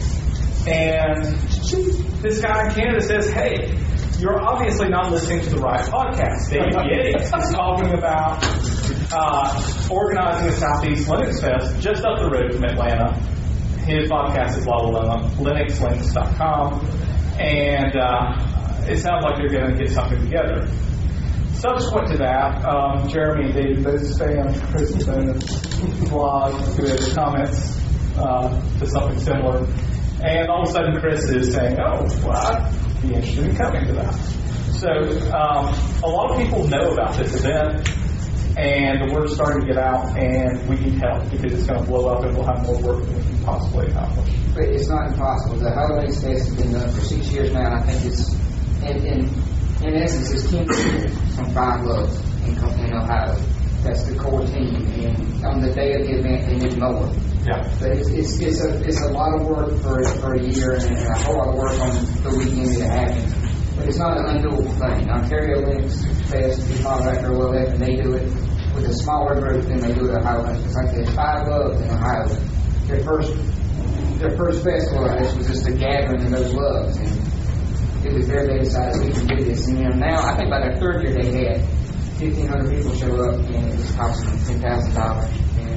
and this guy in Canada says, hey, you're obviously not listening to the right podcast. Dave Yates is talking about uh, organizing the Southeast Linux Fest just up the road from Atlanta. His podcast is linux links dot com, and uh, it sounds like they're going to get something together. Subsequent to that, um, Jeremy and David both spammed Chris DeBona's blog with comments uh, to something similar. And all of a sudden, Chris is saying, oh, well, I'd be interested in coming to that. So um, a lot of people know about this event, and the word's starting to get out, and we need help because it's going to blow up and we'll have more work than we can possibly accomplish. But it's not impossible. The Ohio Linux Fest has been done for six years now, and I think it's, in, in, in essence, it's ten people from five clubs in, in Ohio. That's the core team, and on the day of the event, they need more. Yeah. But it's, it's, it's, a, it's a lot of work for, for a year, and, and a whole lot of work on the weekend that it happens. But it's not an undoable thing. Ontario Linux Fest, the contractor will let and they do it with a smaller group than they do at Ohio Linux. It's like there's five clubs in Ohio. Their first their first festival of this was just a gathering of those clubs, and it was there they decided we can do this. And you know, now I think by their third year they had fifteen hundred people show up, and it was costing them ten thousand dollars. And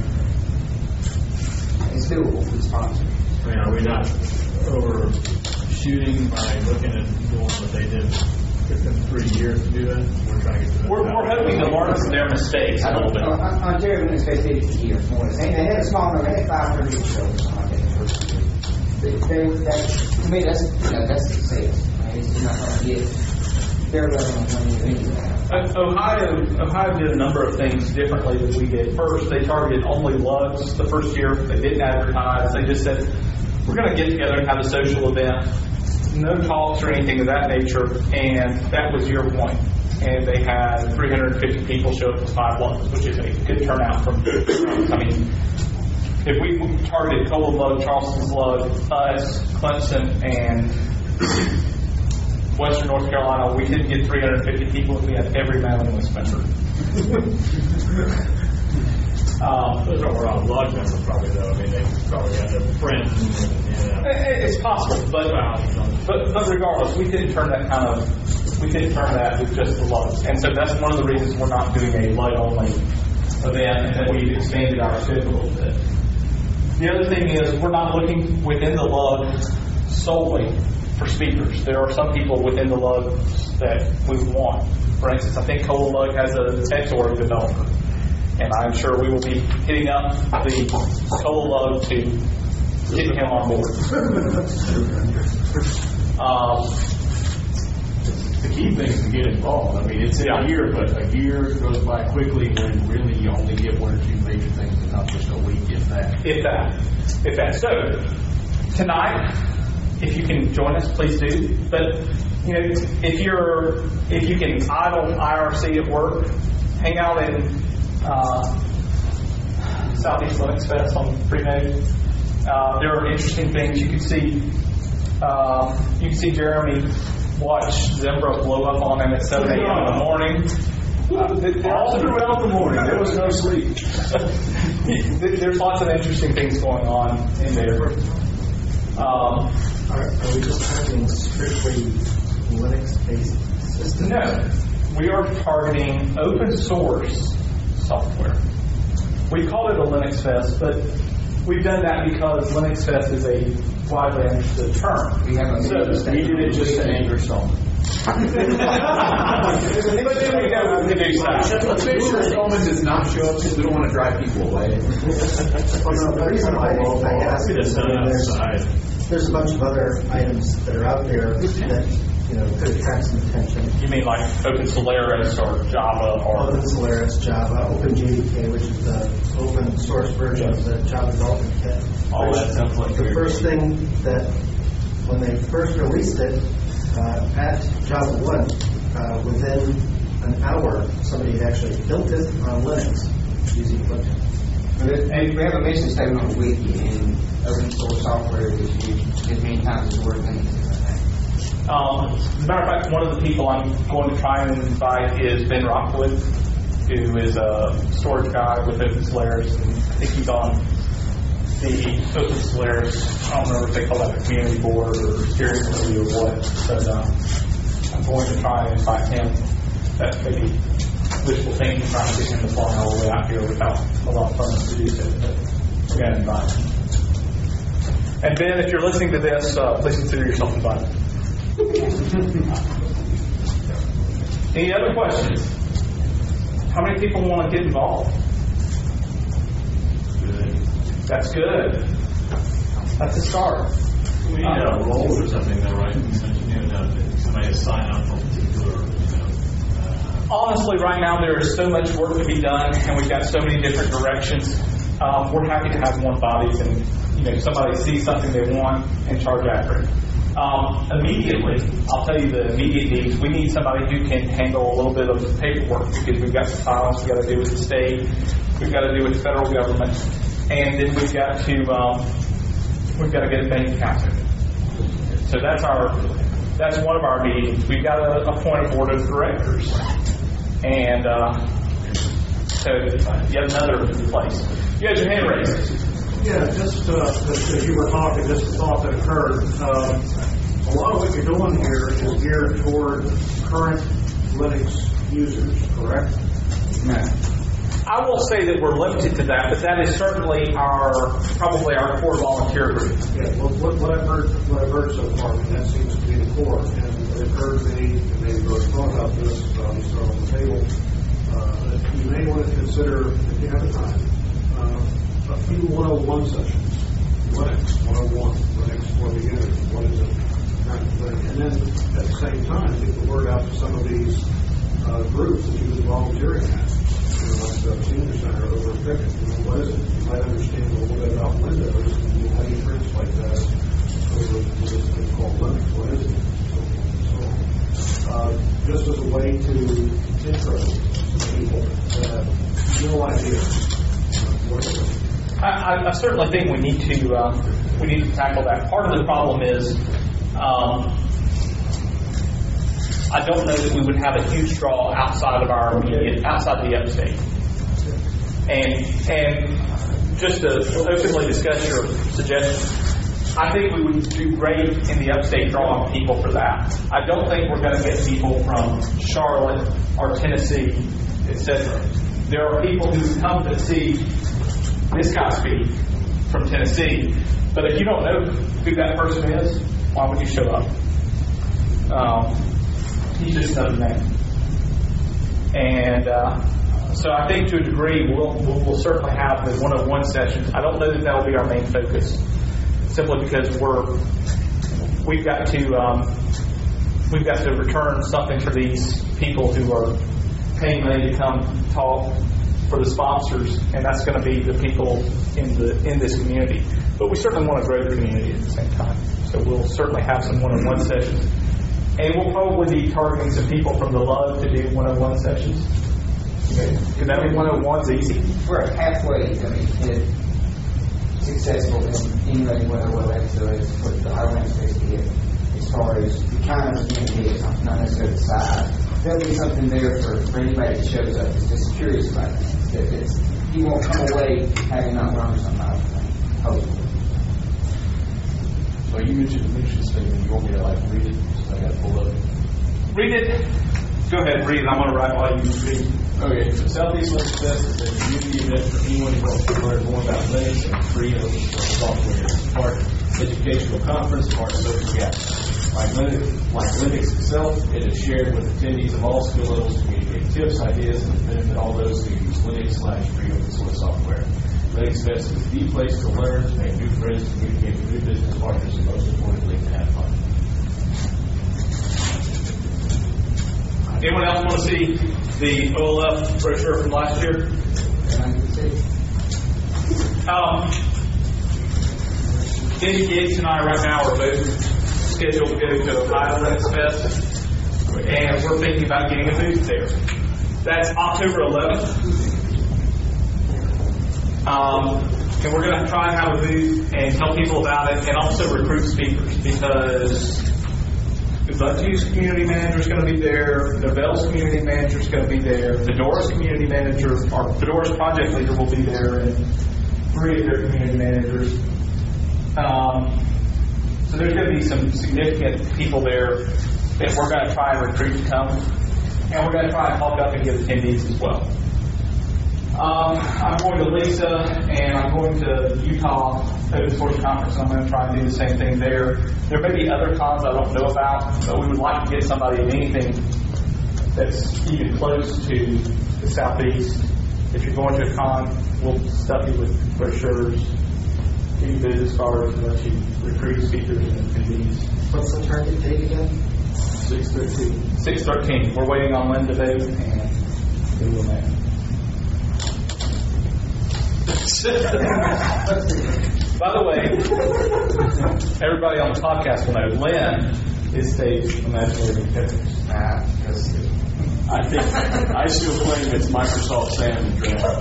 it's doable for the sponsor. I mean, are we not overshooting by looking at doing what they did? Took them three years to do that. We're trying to get to that. We're, we're hoping to learn from their mistakes a little bit. Ontario Linux Fest did it for years more. They, they had a small number. They had five hundred people show up. They, they, that, to me, that's you know that's success. I mean, it's not going to get their level of money anyway. Ohio, Ohio did a number of things differently than we did. First, they targeted only lugs the first year. They didn't advertise. They just said, we're going to get together and have a social event. No talks or anything of that nature. And that was your point. And they had three hundred fifty people show up to five lugs, which is a good turnout from, I mean, if we targeted Cola Lug, Charleston's Lug, us, Clemson, and Western North Carolina, we didn't get three hundred fifty people, and we had every mailing list member. um, Those are all log members, probably, though. I mean, they probably had their friends. And, and, uh, it's possible, but, but but regardless, we didn't turn that kind of we didn't turn that with just the lugs, and so that's one of the reasons we're not doing a lug only event, and that we've expanded our schedule a little bit. The other thing is we're not looking within the lug solely for speakers. There are some people within the lug that we want. For instance, I think Cola Lug has a TextOrg developer, and I'm sure we will be hitting up the Cola Lug to get him on board. um, the key thing is to get involved. I mean, it's in a year, but a year goes by quickly when really you only get one or two major things accomplished a week, if that. If that. If that. So, tonight, if you can join us, please do. But, you know, if you're, if you can idle I R C at work, hang out in uh, Southeast Linux Fest on pre-May. Uh, there are interesting things you can see. Uh, you can see Jeremy watch Zimbra blow up on him at seven a.m. in the morning. Uh, all throughout the morning. There was no sleep. There's lots of interesting things going on in there. Um, Are, are we just targeting strictly Linux-based systems? no, we are targeting open source software. We call it a Linux Fest, but we've done that because Linux Fest is a widely understood term. We have a So we did it just to anger someone. But then we know we can do stuff. Let's make sure Stallman does not show up because we don't want to drive people away. Well, no, the reason why I asked is there's, there's a bunch of other items that are out there that, you know, could attract some attention. You mean like Open Solaris or Java or Open Solaris, Java, OpenJDK, which is the open source version of the Java development kit. all that sounds like The weird. first thing that, when they first released it, uh, at Java one, uh, within an hour, somebody had actually built it on Linux using Linux. But it, and we have a mission statement on the wiki, and open source software is used as many times as word things. Um, as a matter of fact, one of the people I'm going to try and invite is Ben Rockwood, who is a storage guy with Open Solaris, and I think he's on the Open Solaris, I don't remember if they call that a community board or steering committee or what, but uh, I'm going to try and invite him. That may be wishful thinking, trying to get him to fly all the way out here without a lot of funds to do so, but we're going to invite him. And Ben, if you're listening to this, uh, please consider yourself invited. Any other questions? How many people want to get involved? Good. That's good. That's a start. We need a role or something though, right? You know, somebody to sign up for a particular, you know. Uh, Honestly, right now there is so much work to be done, and we've got so many different directions. Um, we're happy to have one body, and you know, somebody sees something they want and charge after it. Um, immediately, I'll tell you the immediate needs. We need somebody who can handle a little bit of the paperwork because we've got some files we've got to do with the state, we've got to do with the federal government, and then we've got to um, we've got to get a bank account. So that's our that's one of our meetings. We've got to appoint a board of directors, and uh, so yet another place. You had your hand raised. Yeah, just uh, as as you were talking, just a thought that occurred. Um, a lot of what you're doing here is geared toward current Linux users, correct? No. I will say that we're limited to that, but that is certainly our probably our core volunteer group. Yeah, well, what, what I've heard, what I've heard so far, and that seems to be the core. And it occurred to me, and maybe we already thought about this, um, start on the table, uh, that you may want to consider, if you have the time, uh, a few one oh one sessions. Linux one oh one, Linux for beginners, what is it? Kind of thing. And then at the same time, get the word out to some of these uh, groups that you've been volunteering at. You know, like the senior center over at Pickett. You know, what is it? You might understand a little bit about Windows, and you know, how do you translate that over to this thing called Linux? What is it? So, so uh, just as a way to intro people that have no idea what it is. I, I certainly think we need to uh, we need to tackle that. Part of the problem is um, I don't know that we would have a huge draw outside of our immediate outside the upstate. And and just to openly discuss your suggestion, I think we would do great in the upstate drawing people for that. I don't think we're going to get people from Charlotte or Tennessee, et cetera. There are people who come to see this guy speak from Tennessee, but if you don't know who that person is, why would you show up? Um, he's just another name. And uh, so I think to a degree we'll, we'll, we'll certainly have the one oh one sessions. I don't know that that will be our main focus, simply because we're we've got to um, we've got to return something for these people who are paying money to come talk for the sponsors, and that's going to be the people in the in this community. But we certainly want to grow the community at the same time. So we'll certainly have some one-on-one sessions. And we'll probably be targeting some people from the L U V to do one-on-one sessions. Because that mean one-on-one's easy. We're halfway, I mean, it, successful in emulating what our web episode is, what the high rank space to get as far as the kind of community is, not necessarily the size. There'll be something there for, for anybody that shows up that's just curious about it. That it's, you won't come away having not learned something out of it, hopefully. So you mentioned the mission statement. You want me to like read it? So I got to pull up. Read it. Go ahead and read it. I'm going to write while you read. Okay, so Southeast Linux Fest is a community event for anyone who wants to learn more about Linux and free and open source software. It's part educational conference, part social gathering. Like Linux, like Linux itself, it is shared with attendees of all skill levels to communicate tips, ideas, and benefit all those who use Linux slash free open source software. Linux Fest is the place to learn, to make new friends, to communicate with new business partners, and most importantly, to have fun. Anyone else want to see the O L F brochure from last year? Um, Andy Gates and I right now are both scheduled to go to Ohio Linux Fest, and we're thinking about getting a booth there. That's October eleventh. Um, and we're going to try and have a booth and tell people about it and also recruit speakers, because the Bucky's community manager is going to be there, the Bell's community manager is going to be there, the Doris community manager, or the Doris project leader will be there, and three of their community managers. Um, so there's going to be some significant people there that we're going to try and recruit to come, and we're going to try and help up and get attendees as well. Um, I'm going to Lisa, and I'm going to Utah Open Source Conference, and I'm going to try and do the same thing there. There may be other cons I don't know about, but we would like to get somebody in anything that's even close to the Southeast. If you're going to a con, we'll stuff you with brochures, give you business cards, and let you recruit speakers and attendees. What's the target date again? six thirteen. six thirteen. We're waiting on Lynn to vote, and we will know. By the way, everybody on the podcast will know Lynn is staged imaginary pictures. Ah, that's good. I think I still claim it's Microsoft Sam and Draft.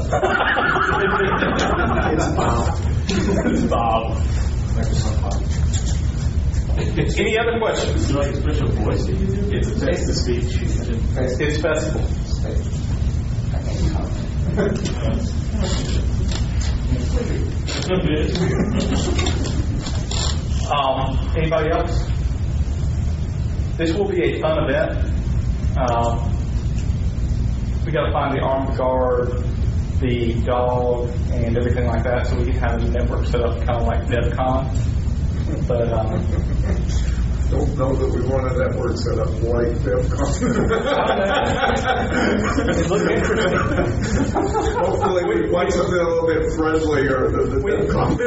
It's Bob. It's Bob. Microsoft Bob. Any other questions? Is there like a special voice that you do? It's a text to speech. It's festival. um, anybody else? This will be a fun event. Um, we got to find the armed guard, the dog, and everything like that, so we can have a network set up kind of like DevCon. But um, Don't know that we want a network set up like DevCon. it looks interesting. Hopefully we want something a little bit friendlier than the DevCon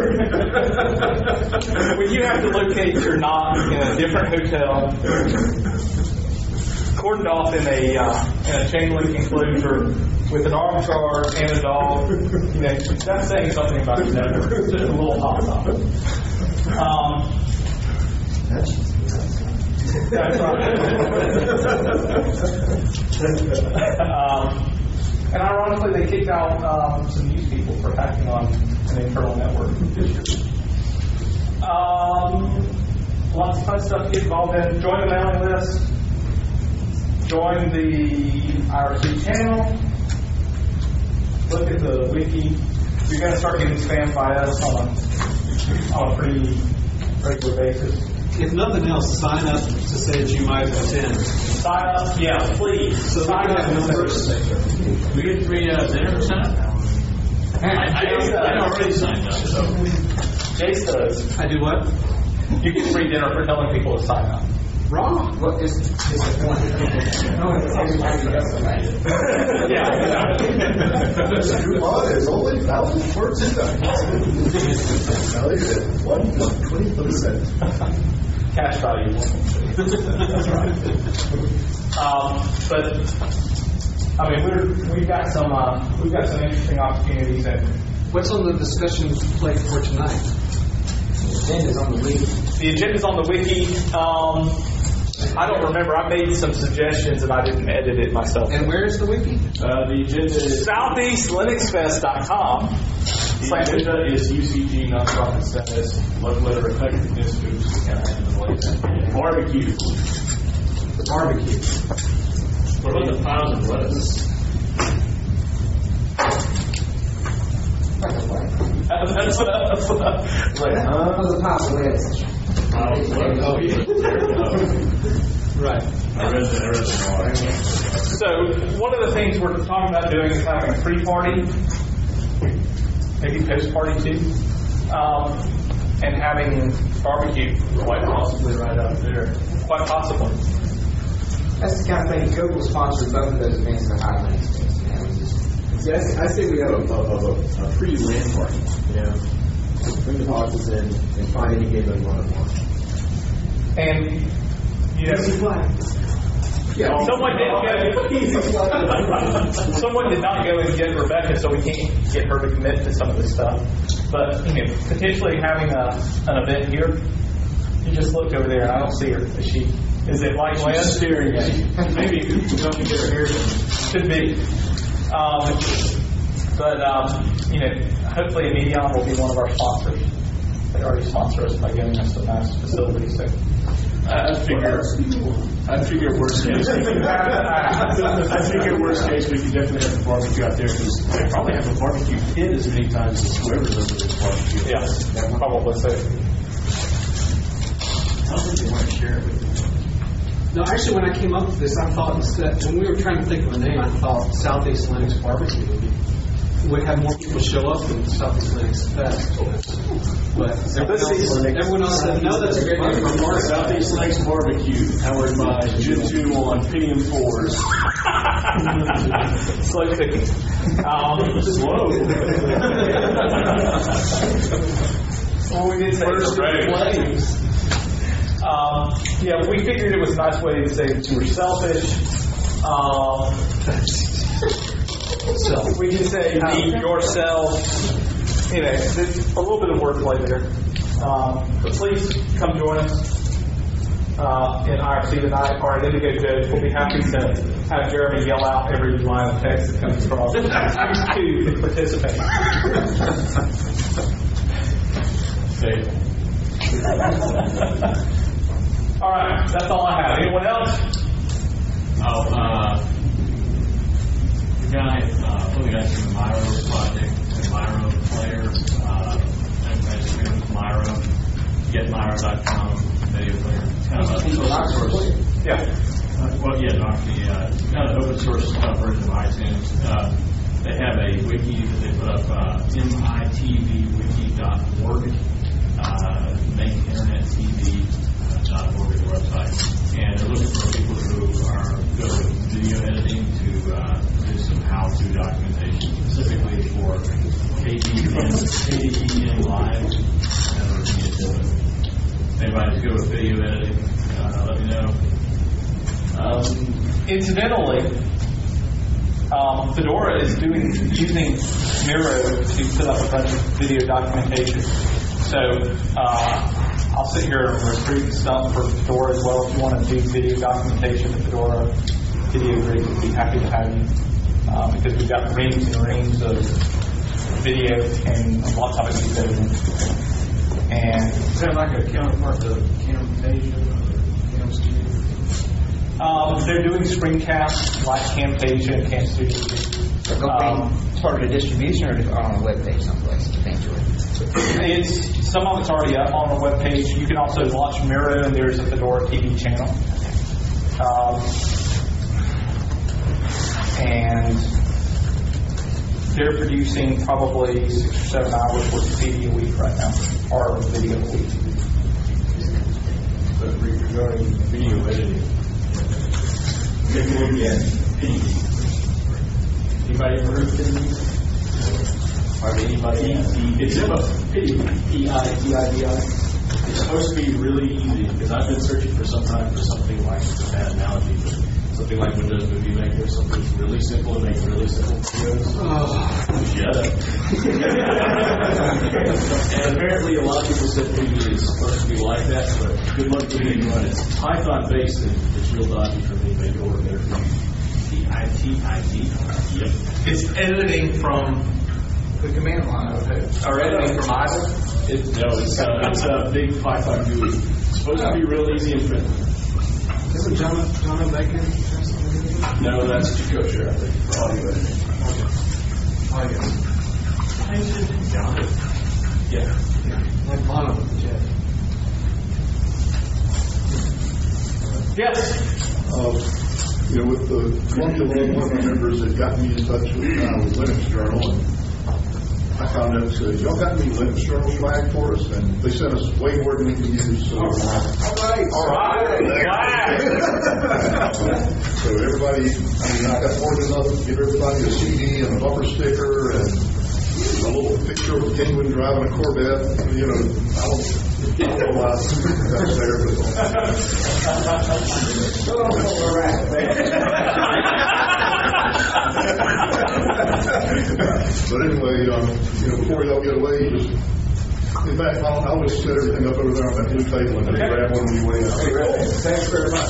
network. When you have to locate your knock in a different hotel, cordoned off in a uh, in a chain link enclosure with an armed guard and a dog, you know, that's saying something about the network. It's just a little hot top. Um, That's right. um, and ironically, they kicked out um, some news people for hacking on an internal network this year. Um, lots of fun stuff to get involved in. Join the mailing list. Join the I R C channel. Look at the wiki. You're going to start getting spammed by us on a, on a pretty regular basis. If nothing else, sign up to say that you might attend. Sign up, yeah, please. So sign up. numbers. We get three uh, dinner sign up. I, I, I already signed up. So. Jace does. I do what? You get free dinner for telling people to sign up. Wrong. What is, is the point? No, it's everybody else about it. Yeah. This coupon is only thousand words a day. Now they said one plus twenty percent. cash value. That's right. Um, but I mean, we're we've got some uh, we've got some interesting opportunities, and What's on the discussion plate for tonight? The agenda's on the wiki. the agenda's on the wiki. Um, I don't remember. I made some suggestions and I didn't edit it myself. And where is the wiki? Uh, the agenda is, Southeast Linux Fest dot com. the agenda is U C G nonprofit status, love letter effectiveness, boost, kind of handle barbecue. Barbecue. What about the piles of lettuce? That's what I was like, That huh? was a possibility. Piles of lettuce. Oh, yeah. Right. I read that, I read that. So one of the things we're talking about doing is having a pre-party, maybe post-party too, um, and having barbecue. Quite possibly right out there. Quite possibly. That's the kind of thing, Google sponsored both of those events at the High Linux Fest. You know, it's just- See, I, say- I say we have a, a, a, a pre-land party, you know? Bring the boxes in and find any game that you want to watch. And, you know, Yeah, someone did go, someone did not go and get Rebecca, so we can't get her to commit to some of this stuff. But, you know, potentially having a, an event here, you just look over there and I don't see her. Is she, is it like Lynn? Staring at you. Maybe don't get her hair done. Could be. Um, but, um, you know, hopefully Medion will be one of our sponsors. They already sponsor us by giving us a nice facility. So. I figure, I figure worst case. I figure worst case we could definitely have a barbecue out there because they probably have a barbecue pit as many times as whoever's over this barbecue. Yeah, probably so. I don't think they want to share it with you. No, actually, when I came up with this, I thought that when we were trying to think of a name, I thought Southeast Linux Barbecue would be, would have more people show up than Southeast Linux Fest. But everyone else, everyone else said, no, that's a great name for a party. Southeast Linux Barbecue, powered by Gentoo on Pentium fours. Slow cooking. Um, Slow. well, we did say First ready. flames. Um, yeah, we figured it was a nice way to say that you were selfish. Um, so we can say be yourself. You know, there's a little bit of wordplay there. Um, but please come join us uh, in I R C tonight or at Indigo Judge. We'll be happy to have Jeremy yell out every line of text that comes across to participate. All right, that's all I have. Anyone else? Oh, uh, the guy, uh, one of the guys from the Miro project, the Miro player, uh, information with Miro, get miro dot com, video player. It's kind of a open source. Yeah. Uh, well, yeah, not the, uh, kind of open source stuff version of iTunes. Uh, they have a wiki that they put up, uh, M I T V wiki dot org, uh, make internet T V. .org is the website, and they're looking for people who are good at video editing to uh, do some how-to documentation, specifically for K D E N Live. Anybody who's good with video editing, uh, let me know. Um, Incidentally, um, Fedora is doing using Miro to set up a bunch of video documentation. So uh, I'll sit here and recruit stuff for Fedora as well. If you want to do video documentation, the Fedora video group would be happy to have you uh, because we've got reams and reams of video and lots of it is editing. And Is that like a counterpart to Camtasia or CamStudio? um, they're doing screencasts like Camtasia and CamStudio. So go Um, be part of the distribution or on a web page someplace, eventually. It's some of it's already up on the webpage. You can also launch Miro, and there's a Fedora T V channel. Um, and they're producing probably six or seven hours worth of T V a week right now, or video a week. but regarding video editing, anybody ever heard of Pidi? Hardly anybody. It's a Pidi. P I T I D I. It's supposed to be really easy, because I've been searching for some time for something like, it's a bad analogy, but something like Windows Movie Maker, something that's really simple to make really simple videos. Oh, shut up. And apparently a lot of people said Movie is supposed to be like that, but good luck getting it run. It's Python based, and it's real dodgy for me, make it work better for you. P I T I D? Yep. It's editing from the command line, or editing from idle. It, no, it's, uh, it's a big Python G U I. It's supposed to be real easy and friendly. Isn't John, John Bacon? No, that's Chakotay, I think, for audio editing. Oh, yes. John? Yeah. Yeah. Like Bono, Jeff. Yes. Uh, you know, with the Columbia Law one of my members that got me in touch with, uh, with Linux Journal, and I found out, said, y'all got any Linux Journal swag for us? And they sent us way more than we can use. So, All right. all right. So everybody, I mean, I got more than enough to give everybody a C D and a bumper sticker and a little picture of a penguin driving a Corvette. You know, I don't, I don't know why that's there, but but anyway, um, you know, before y'all get away, just in fact, I'll, I'll just set everything up over there on that blue table and then grab one when you weigh out. Thanks very much.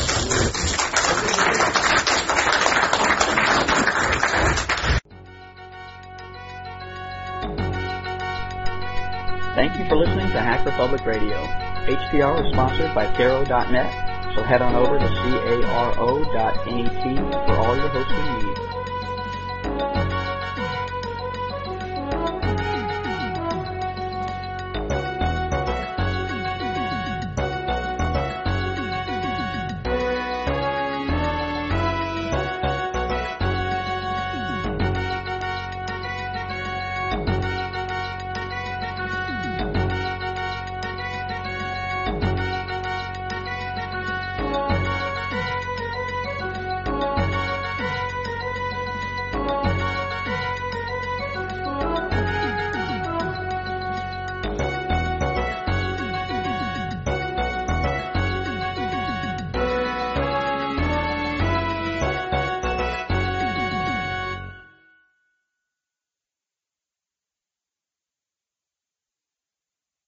Thank you for listening to Hacker Public Radio. H P R is sponsored by Caro dot net, so head on over to caro dot net